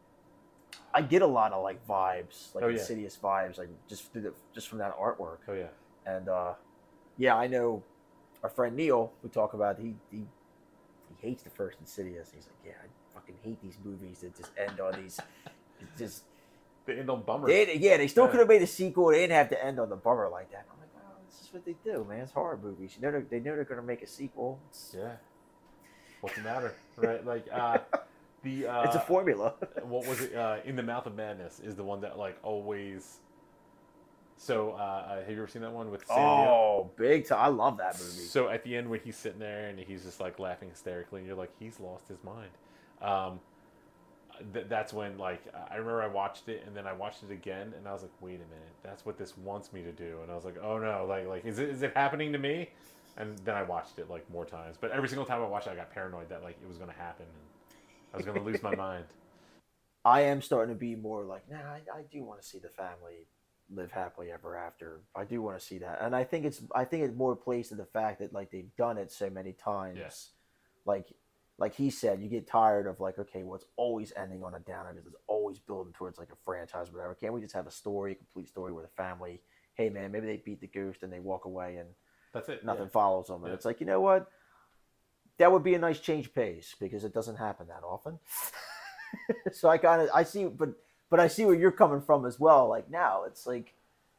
I get a lot of like vibes, like
Oh, yeah.
Insidious vibes, like just through the, just from that artwork.
Oh yeah.
And uh, yeah, I know our friend Neil. We talk about he he he hates the first Insidious. He's like, yeah, I fucking hate these movies that just end on these. It's just
They end on bummer.
they, yeah, they still
Yeah.
could have made a sequel. They didn't have to end on the bummer like that. I'm like, well, this is what they do, man. It's horror movies. You know, they're- they know they're going to make a sequel. It's,
Yeah. What's the matter? Right. Like uh, the. Uh,
it's a formula.
what was it? Uh, In the Mouth of Madness is the one that like always. So uh, have you ever seen that one with Sam Neill?
Oh, big time! I love that movie.
So at the end when he's sitting there and he's just like laughing hysterically, and you're like, he's lost his mind. Um, th- that's when like I remember I watched it and then I watched it again and I was like, wait a minute, that's what this wants me to do. And I was like, oh no, like like is it is it happening to me? And then I watched it like more times. But every single time I watched it, I got paranoid that like it was going to happen and I was going to lose my mind.
I am starting to be more like, nah, I, I do want to see the family live happily ever after. I do want to see that, and I think it's I think it more plays to the fact that like they've done it so many times.
Yes.
Like like he said, you get tired of like, okay, well, it's always ending on a downer because it's always building towards like a franchise or whatever. Can't we just have a story, a complete story where the family, hey man, maybe they beat the ghost and they walk away and
That's it.
nothing
yeah.
follows them. And
Yeah.
it's like, you know what? That would be a nice change of pace because it doesn't happen that often. So I kind of I see, but but I see where you're coming from as well. Like now, it's like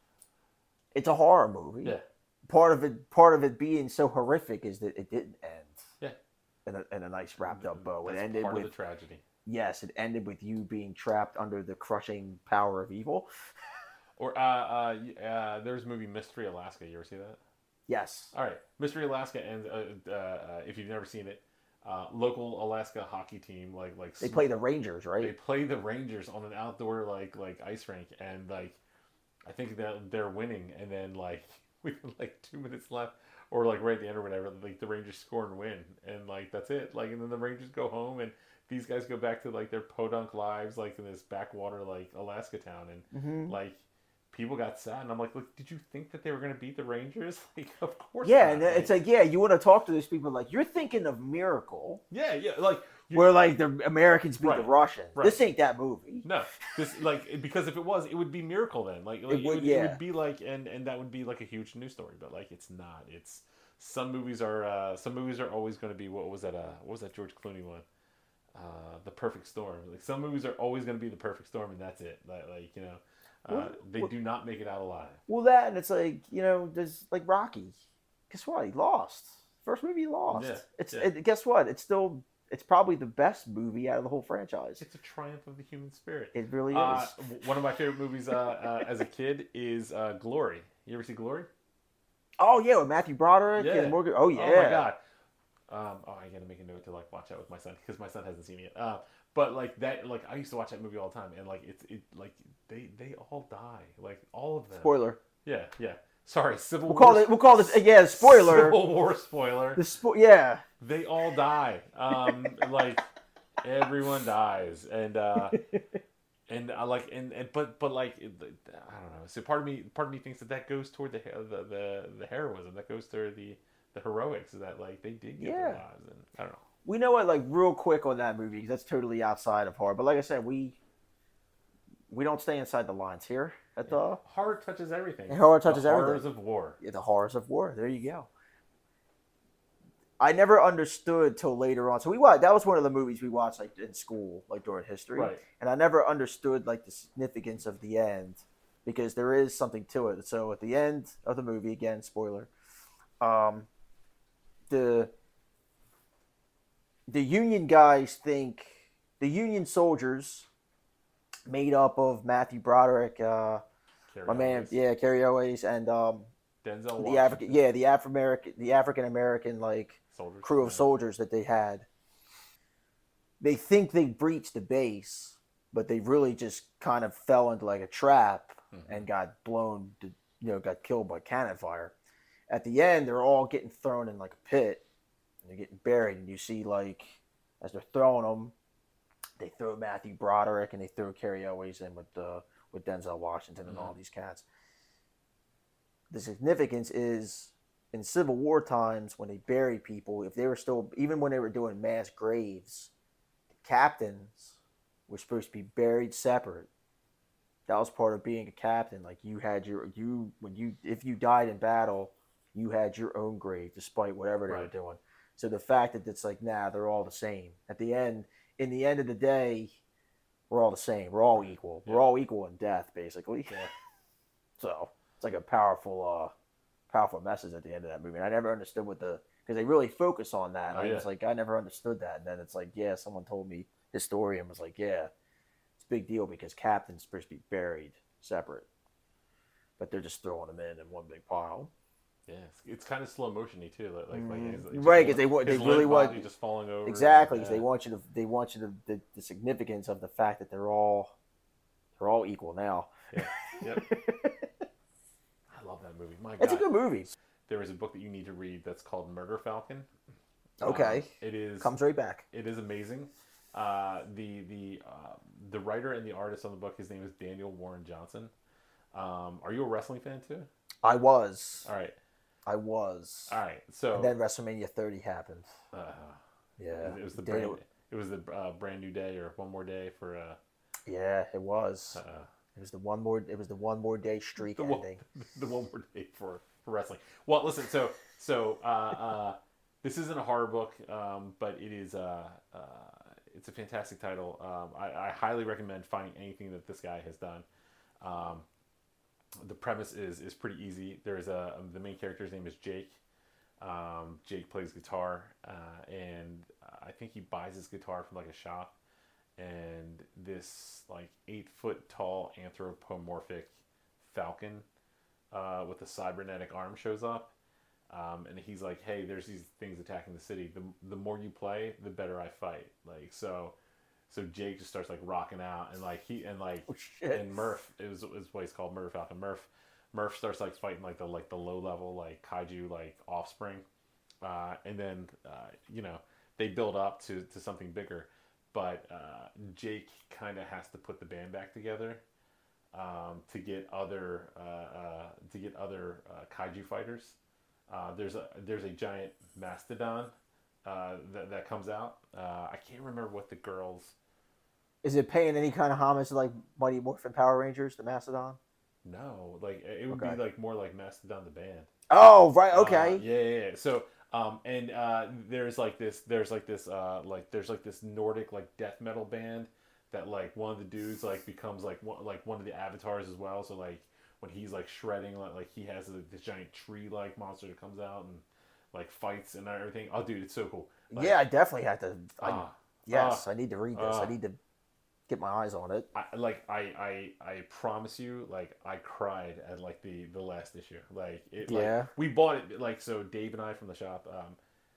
it's a horror movie.
Yeah.
Part of it, part of it being so horrific is that it didn't end.
Yeah.
In a, in a nice wrapped up bow. It
That's
ended
part
with
of the tragedy.
yes, it ended with you being trapped under the crushing power of evil.
Or uh, uh, y- uh, there's a movie Mystery Alaska. You ever see that?
Yes.
All right, Mystery Alaska, and uh, uh, uh, if you've never seen it, uh, local Alaska hockey team, like like
They
sm-
play the Rangers, right?
they play the Rangers on an outdoor like like ice rink, and like I think that they're winning, and then like we have like two minutes left, or like right at the end or whatever, like the Rangers score and win, and like that's it, like and then the Rangers go home, and these guys go back to like their podunk lives, like in this backwater like Alaska town, and
Mm-hmm.
like. People got sad, and I'm like, "Look, did you think that they were going to beat the Rangers? Like, of course."
Yeah,
not.
and it's like, yeah, you want to talk to those people like you're thinking of Miracle,
yeah, yeah, like you,
where like the Americans beat the
Right,
Russians.
right.
This ain't that movie.
no, this like because if it was, it would be Miracle then. Like, like, it,
would,
would,
yeah.
it would be like, and and that would be like a huge news story. But like, it's not. It's some movies are uh, some movies are always going to be what was that? Uh, what was that George Clooney one? Uh, the Perfect Storm. Like some movies are always going to be the perfect storm, and that's it. Like, like you know, uh,
Well,
they
well-
do not make it out alive.
Well, that and it's like you know, there's like Rocky. Guess what? He lost. First movie he lost.
Yeah,
It's
yeah.
It, guess what? It's still it's probably the best movie out of the whole franchise.
It's a triumph of the human spirit.
It really is.
Uh, w- one of my favorite movies uh, uh, as a kid is uh, Glory. You ever see Glory?
Oh yeah, with Matthew Broderick
Yeah.
and Morgan. Oh yeah.
Oh my god. Um, oh, I gotta make a note to like watch that with my son because my son hasn't seen it yet. Uh, but like that, like I used to watch that movie all the time, and like it's it like they they all die, like all of them.
Spoiler.
Yeah, yeah. Sorry, Civil
We'll
War.
call it. We'll call this. Yeah, spoiler.
Civil War spoiler.
The spo- Yeah.
They all die. Um, like everyone dies, and uh, and I like and, and but but like it, I don't know. So part of me part of me thinks that that goes toward the the the, the heroism. That goes toward the the heroics. That like they did give
Yeah.
their lives, and I don't know.
We know what, like, real quick on that movie, 'cause that's totally outside of horror. But like I said, we we don't stay inside the lines here at the
Horror touches everything.
Horror touches
the
everything.
Horrors of war.
yeah, the horrors of war. There you go. I never understood till later on. So we watched. That was one of the movies we watched like in school, like during history.
Right.
And I never understood like the significance of the end because there is something to it. So at the end of the movie, again, spoiler, um, the the Union guys think the Union soldiers, made up of Matthew Broderick, uh,
Carry
my man,
Elwes.
yeah, Carrie Elways, and um,
Denzel
the
Washington.
African, yeah, the Afro American, the African American like
Soldiers.
crew of
Yeah.
soldiers that they had. They think they breached the base, but they really just kind of fell into like a trap
Mhm.
and got blown, to, you know, got killed by cannon fire. At the end, they're all getting thrown in like a pit, and they're getting buried, and you see like as they're throwing them, they throw Matthew Broderick and they throw Carrie Elways in with the with Denzel Washington and
Mhm.
all these cats. The significance is in Civil War times when they buried people, if they were still, even when they were doing mass graves, captains were supposed to be buried separate. That was part of being a captain. Like you had your you when you if you died in battle, you had your own grave, despite whatever they
Right.
were doing. So the fact that it's like, nah, they're all the same. At the end, in the end of the day, we're all the same. We're all equal. We're
Yeah.
all equal in death, basically.
Yeah.
So it's like a powerful, uh, powerful message at the end of that movie. And I never understood what the because they really focus on that.
Oh,
I
yeah.
was like, I never understood that. And then it's like, yeah, someone told me this story and was like, yeah, it's a big deal because captain's supposed to be buried separate, but they're just throwing them in in one big pile.
Yeah, it's, it's kind of slow motiony too. Like, like, like
Mhm.
his- just
Right, 'cause
limp-
they wa- they
his
really
limp
want-
body just falling over.
Exactly, 'cause
Yeah.
they want you to they want you to the, the significance of the fact that they're all they're all equal now.
Yeah. Yep. I love that movie. My God,
It's a good movie.
there is a book that you need to read that's called Murder Falcon.
Okay,
Um, it is
comes right back.
it is amazing. Uh, the the uh, the writer and the artist on the book, his name is Daniel Warren Johnson. Um, are you a wrestling fan too?
I was,
All right,
I was,
all right. So
and then WrestleMania thirty happened.
uh,
Yeah,
it was the
Daniel-
brand, it was the uh, brand new day or one more day for uh,
Yeah, it was.
uh,
It was the one more. It was the one more day streak
the one,
ending.
the one more day for, for wrestling. Well, listen, so so uh, uh, this isn't a horror book, um, but it is uh, uh, it's a fantastic title. Um, I, I highly recommend finding anything that this guy has done. Um, the premise is is pretty easy. There's a the main character's name is Jake. Um, Jake plays guitar, uh, and I think he buys his guitar from like a shop. And this like eight foot tall anthropomorphic falcon uh, with a cybernetic arm shows up, um, and he's like, "Hey, there's these things attacking the city. The the more you play, the better I fight." Like so, so Jake just starts like rocking out, and like he and like
Oh shit!
and Murph is is what he's called, Murder Falcon. Murph Murph starts like fighting like the like the low level like kaiju like offspring, uh, and then uh, you know they build up to to something bigger. But uh, Jake kind of has to put the band back together um, to get other uh, uh, to get other uh, kaiju fighters. Uh, there's a there's a giant mastodon uh, that that comes out. Uh, I can't remember what the girls.
Is it paying any kind of homage to like Mighty Morphin Power Rangers, the Mastodon?
No, like it would
Okay.
be like more like Mastodon the band.
Oh right, okay.
Uh, yeah, yeah, yeah. So, um, and uh, there's like this, there's like this, uh, like there's like this Nordic like death metal band that like one of the dudes like becomes like one like one of the avatars as well. So like when he's like shredding, like like he has a, this giant tree like monster that comes out and like fights and everything. Oh, dude, it's so cool. Like,
yeah, I definitely have to. I,
ah,
yes, I need to read this.
ah.
I need to get my eyes on it.
I, like I, I I promise you, like I cried at like the the last issue. Like it, like,
Yeah.
we bought it. Like so, Dave and I from the shop um,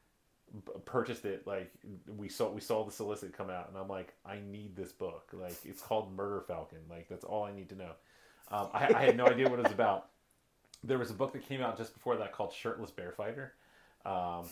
p- purchased it. Like we saw we saw the solicit come out, and I'm like, I need this book. Like it's called Murder Falcon. Like that's all I need to know. Um, I, I had no idea what it was about. There was a book that came out just before that called Shirtless Bear Fighter. Um,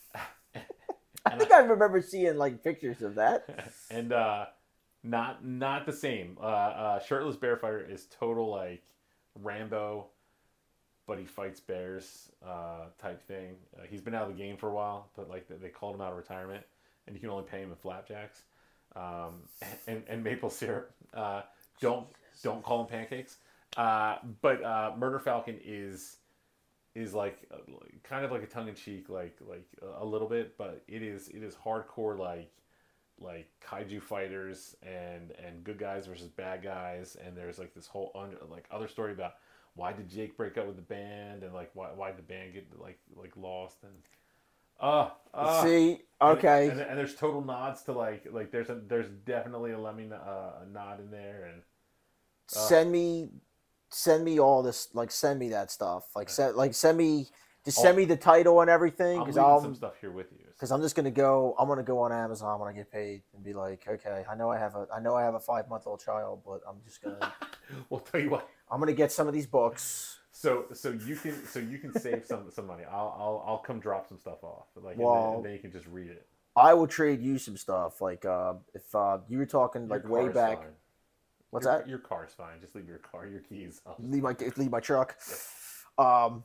I think I remember seeing like pictures of that.
and uh, not not the same. Uh, uh, Shirtless Bear Fighter is total like Rambo, but he fights bears uh, type thing. Uh, he's been out of the game for a while, but like they, they called him out of retirement, and you can only pay him in flapjacks um, and, and maple syrup. Uh, don't don't call him pancakes. Uh, but uh, Murder Falcon is is like uh, kind of like a tongue in cheek, like like a little bit, but it is it is hardcore like like kaiju fighters and and good guys versus bad guys, and there's like this whole under, like other story about why did Jake break up with the band and like why why did the band get like like lost and uh, uh
See, okay.
and, and, and there's total nods to like like there's a there's definitely a Lemmy uh, a nod in there and uh,
send me, send me all this. Like, send me that stuff. Like, send like send me, just
I'll-
send me the title and everything.
I'm
Because
leaving
I'll,
some stuff here with you.
because I'm just gonna go. I'm gonna go on Amazon when I get paid and be like, okay, I know I have a, I know I have a five month old child, but I'm just gonna,
Well, tell you what.
I'm gonna get some of these books.
So so you can so you can save some some money. I'll I'll I'll come drop some stuff off. Like and,
Well-
then, and then you can just read it.
I will trade you some stuff. Like uh, if uh, you were talking like
Your
way
car's
back.
fine.
What's
your,
that?
Your car's fine. Just leave your car, your keys. I'll just-
Leave my leave my truck.
Yep.
Um,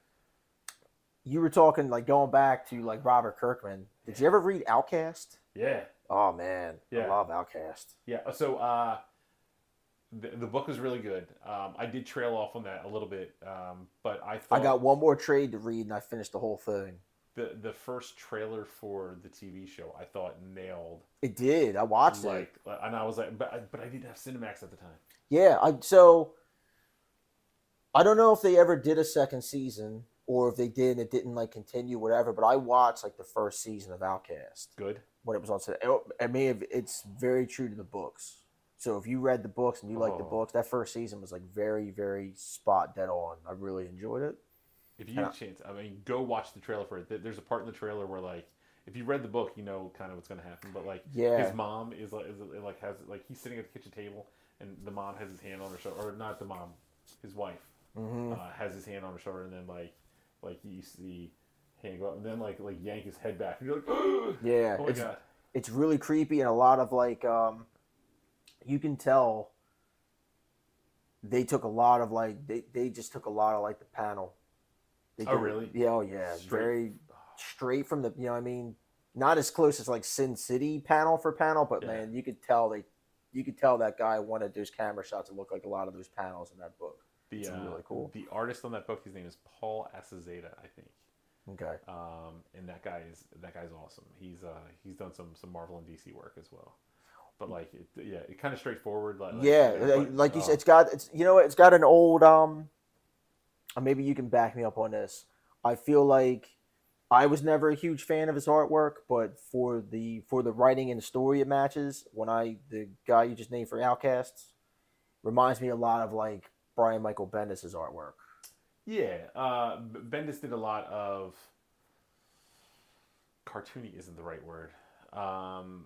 you were talking like going back to like Robert Kirkman. Did you ever read Outcast?
Yeah.
Oh man,
Yeah.
I love Outcast.
Yeah. So uh, the, the book was really good. Um, I did trail off on that a little bit, um, but I thought
I got one more trade to read and I finished the whole thing.
the the first trailer for the T V show I thought nailed.
It did. I watched
like,
it.
and I was like, but I- but I didn't have Cinemax at the time.
Yeah. I so I don't know if they ever did a second season or if they did and it didn't like continue whatever. But I watched like the first season of Outcast
Good.
when it was on. I mean, it's very true to the books. So if you read the books and you like the
Oh.
books, that first season was like very, very spot dead on. I really enjoyed it.
If you get a chance, I mean, go watch the trailer for it. There- There's a part in the trailer where like, if you read the book, you know kind of what's going to happen. But like,
Yeah.
his mom is like, is like has like he's sitting at the kitchen table, and the mom has his hand on her shoulder, or not the mom, his wife
Mm-hmm.
uh, has his hand on her shoulder, and then like, like you see hand go up, and then like like yank his head back, and you're like,
Yeah,
oh my
it's
god,
it's really creepy and a lot of like um, you can tell they took a lot of like they, they just took a lot of like the panel. They
Oh,
did-
really?
Yeah, oh yeah,
Straight-
very straight from the you know what I mean, not as close as like Sin City panel for panel, but
Yeah.
man, you could tell they you could tell that guy wanted those camera shots to look like a lot of those panels in that book.
the
It's
uh,
really cool.
the artist on that book, his name is Paul Acezeda, I think.
Okay.
Um, and that guy is that guy's awesome. He's uh he's done some some Marvel and D C work as well. But like it, yeah, it kind of straightforward. Like,
Yeah,
like,
like, like you
uh,
said, it's got it's you know what, it's got an old um. uh, Maybe you can back me up on this. I feel like I was never a huge fan of his artwork, but for the for the writing and the story it matches. When I the guy you just named for Outcasts reminds me a lot of like Brian Michael Bendis' artwork.
yeah. Uh, B- Bendis did a lot of cartoony. Isn't the right word. Um,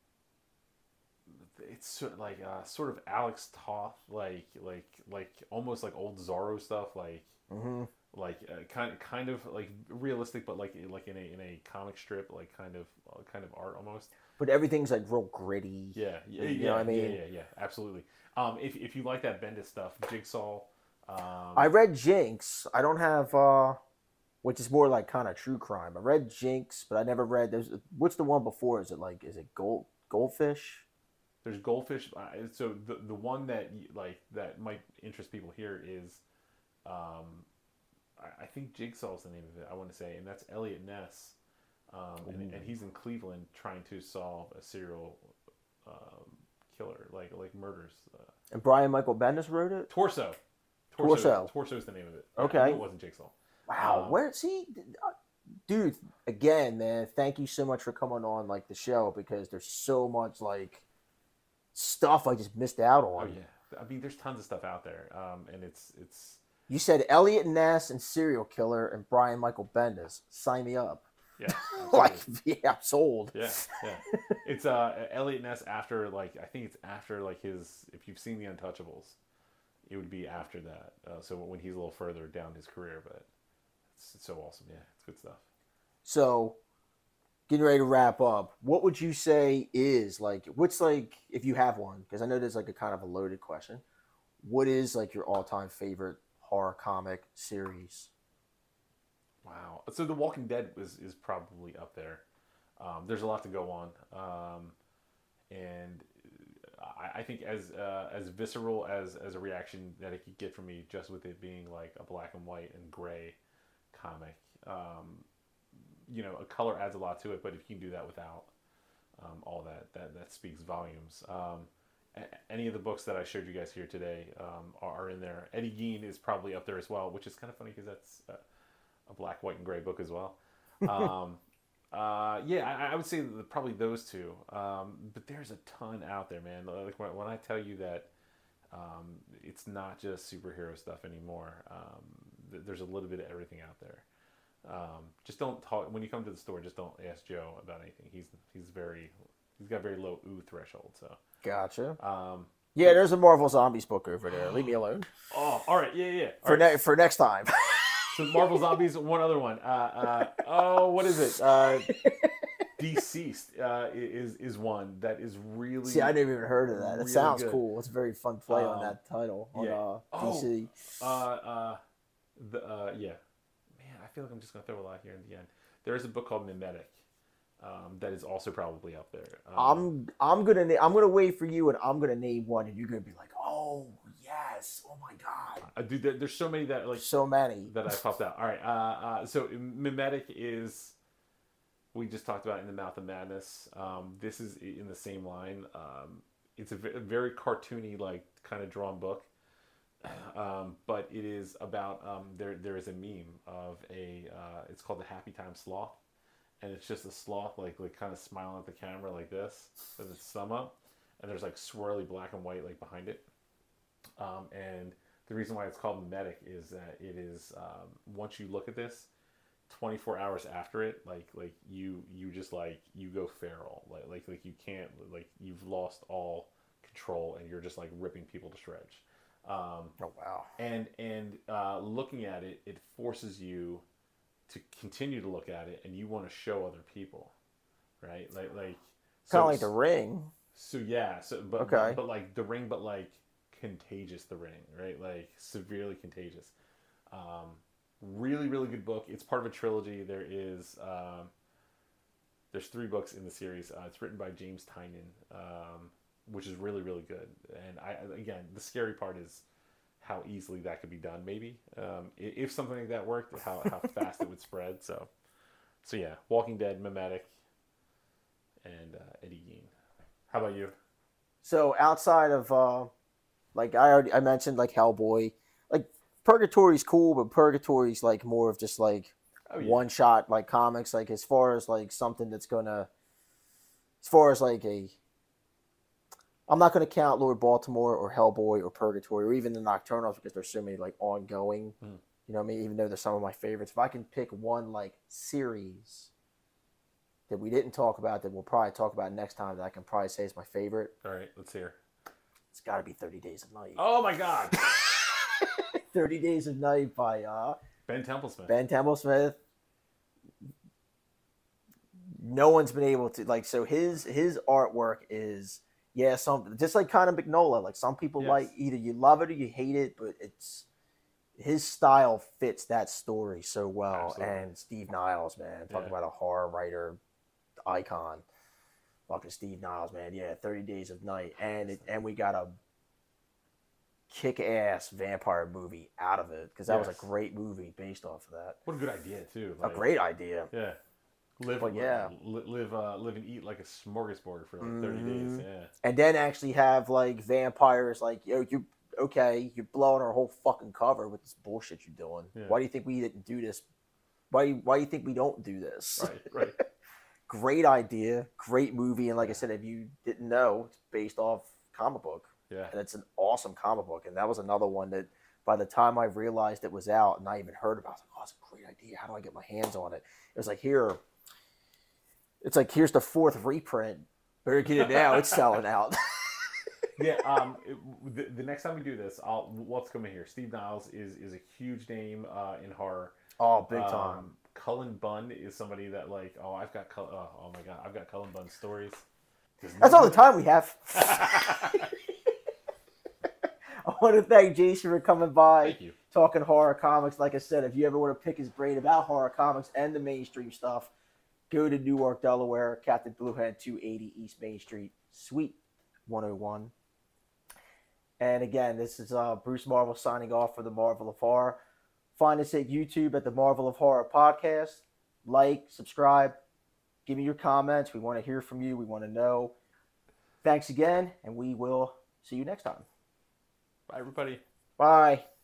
it's sort of like uh, sort of Alex Toth, like like like almost like old Zorro stuff, like.
Mm-hmm.
Like uh, kind kind of like realistic, but like like in a in a comic strip, like kind of uh, kind of art almost.
But everything's like real gritty.
Yeah, yeah,
You
yeah,
know what I mean?
yeah, yeah, yeah, absolutely. Um, if if you like that Bendis stuff, Jigsaw. Um,
I read Jinx. I don't have uh, which is more like kind of true crime. I read Jinx, but I never read. There's what's the one before? Is it like is it Gold Goldfish?
there's Goldfish. Uh, so the the one that y- like that might interest people here is, um, I, I think Jigsaw is the name of it. I want to say, and that's Elliot Ness, um, and, and he's in Cleveland trying to solve a serial um, killer, like like murders. Uh,
And Brian Michael Bendis wrote it.
Torso.
Torso.
Torso is the name of it. I
Okay.
knew it wasn't Jigsaw.
Wow,
Um,
where see, uh, dude? Again, man, thank you so much for coming on like the show because there's so much like stuff I just missed out
Oh
on.
yeah. I mean, there's tons of stuff out there, um, and it's it's
You said Elliot Ness and serial killer and Brian Michael Bendis. Sign me up.
yeah.
Like,
absolutely.
yeah, I'm sold.
Yeah, yeah. It's uh Elliot Ness after like I think it's after like his if you've seen The Untouchables, it would be after that. Uh, so when he's a little further down his career, but it's, it's so awesome. Yeah, it's good stuff.
So, getting ready to wrap up, what would you say is like, what's like, if you have one, because I know there's like a kind of a loaded question, what is like your all time favorite horror comic series?
Wow. So The Walking Dead is is probably up there. Um, there's a lot to go on, um, and I, I think as uh, as visceral as as a reaction that it could get from me, just with it being like a black and white and gray comic, um, you know, a color adds a lot to it. But if you can do that without um, all that, that that speaks volumes. Um, a- any of the books that I showed you guys here today um, are, are in there. Eddie Gein is probably up there as well, which is kind of funny because that's uh, a black, white, and gray book as well. Um, uh, yeah, I, I would say that probably those two. Um, but there's a ton out there, man. Like when, when I tell you that um, it's not just superhero stuff anymore. Um, th- there's a little bit of everything out there. Um, just don't talk when you come to the store. Just don't ask Joe about anything. He's he's very he's got very low ooh threshold. So
Gotcha.
um,
Yeah, there's a Marvel Zombies book over there. Leave me alone.
oh, all right, yeah, yeah. All
For,
right.
ne- for next time.
So Marvel Zombies, one other one. Uh, uh, oh, what is it? Uh, Deceased uh, is is one that is really.
See, I never even heard of that. It
really
sounds
good.
cool. It's a very fun play on
Um,
that title on
yeah.
uh,
Oh,
D C.
Uh, uh, the uh, yeah, man, I feel like I'm just gonna throw a lot here in the end. There is a book called Mimetic, um, that is also probably up there. Um,
I'm I'm gonna na- I'm gonna wait for you, and I'm gonna name one, and you're gonna be like, oh yes, oh my god,
uh, dude, there, there's so many that like
so many.
that I popped out. All right, uh, uh, so Mimetic is we just talked about In the Mouth of Madness. Um, this is in the same line. Um, it's a v- very cartoony, like kind of drawn book. Um, but it is about um, there. There is a meme of a. Uh, it's called the Happy Time Sloth, and it's just a sloth like like kind of smiling at the camera like this with its thumb up, and there's like swirly black and white like behind it. Um, and the reason why it's called mimetic is that it is um, once you look at this, twenty-four hours after it, like like you you just like you go feral, like like like you can't like you've lost all control and you're just like ripping people to shreds. Um,
Oh wow.
and and uh, looking at it, it forces you to continue to look at it, and you want to show other people, right? Like like
Kind
so
of like The Ring.
so yeah. So but,
Okay.
but but like The Ring, but like contagious. The Ring, right? Like severely contagious. Um, really really good book. It's part of a trilogy. There is um, there's three books in the series. Uh, it's written by James Tynion. Um, which is really really good. And I again, the scary part is how easily that could be done. Maybe um, if something like that worked, how how fast it would spread. So so yeah, Walking Dead, Mimetic, and uh, Eddie Gein. How about you?
So outside of uh, like I already I mentioned like Hellboy, like Purgatory's cool, but Purgatory's like more of just like
Oh yeah,
one shot like comics. Like as far as like something that's gonna, as far as like a I'm not going to count Lord Baltimore or Hellboy or Purgatory or even the Nocturnals because there's so many like ongoing.
Hmm.
You know what I mean? Even though they're some of my favorites, if I can pick one like series that we didn't talk about that we'll probably talk about next time that I can probably say is my favorite,
all right, let's hear.
it's got to be thirty Days of Night.
Oh my God,
thirty Days of Night by uh,
Ben Templesmith.
Ben Templesmith. No one's been able to like so his his artwork is. Yeah, some just like kind of Mignola. Like some people
Yes.
like either you love it or you hate it, but it's his style fits that story so well.
Absolutely.
And Steve Niles, man, talk
Yeah.
about a horror writer icon. Fucking Steve Niles, man. Yeah, thirty Days of Night, and it, and we got a kick-ass vampire movie out of it because that was
Yes.
a great movie based off of that.
What a good idea too.
A
Like,
great idea.
Yeah. Live,
But yeah.
li- live, uh, live and eat like a smorgasbord for like thirty
Mhm.
days. Yeah,
And then actually have like vampires like yo you okay you're blowing our whole fucking cover with this bullshit you're doing.
Yeah.
Why do you think we didn't do this? Why why do you think we don't do this?
right, right.
Great idea, great movie, and like I said, if you didn't know, it's based off comic book,
Yeah,
and it's an awesome comic book. And that was another one that by the time I realized it was out and I even heard about, it, I was like, oh, it's a great idea. How do I get my hands on it? It was like here. It's like here's the fourth reprint. Better get it now. It's selling out.
yeah. Um, it, the, the next time we do this, I'll what's coming here. Steve Niles is is a huge name uh, in horror.
Oh, big
Um,
time.
Cullen Bunn is somebody that like oh I've got Cull- oh, oh my god I've got Cullen Bunn stories. Does
That's all the
nobody-
time we have. I want to thank Jason for coming by,
Thank you.
talking horror comics. Like I said, if you ever want to pick his brain about horror comics and the mainstream stuff, go to Newark, Delaware, Captain Bluehead, two eighty East Main Street, Suite one oh one. And again, this is uh, Bruce Marvel signing off for the Marvel of Horror. Find us at YouTube at the Marvel of Horror Podcast. Like, subscribe, give me your comments. We want to hear from you. We want to know. Thanks again, and we will see you next time.
Bye everybody.
Bye.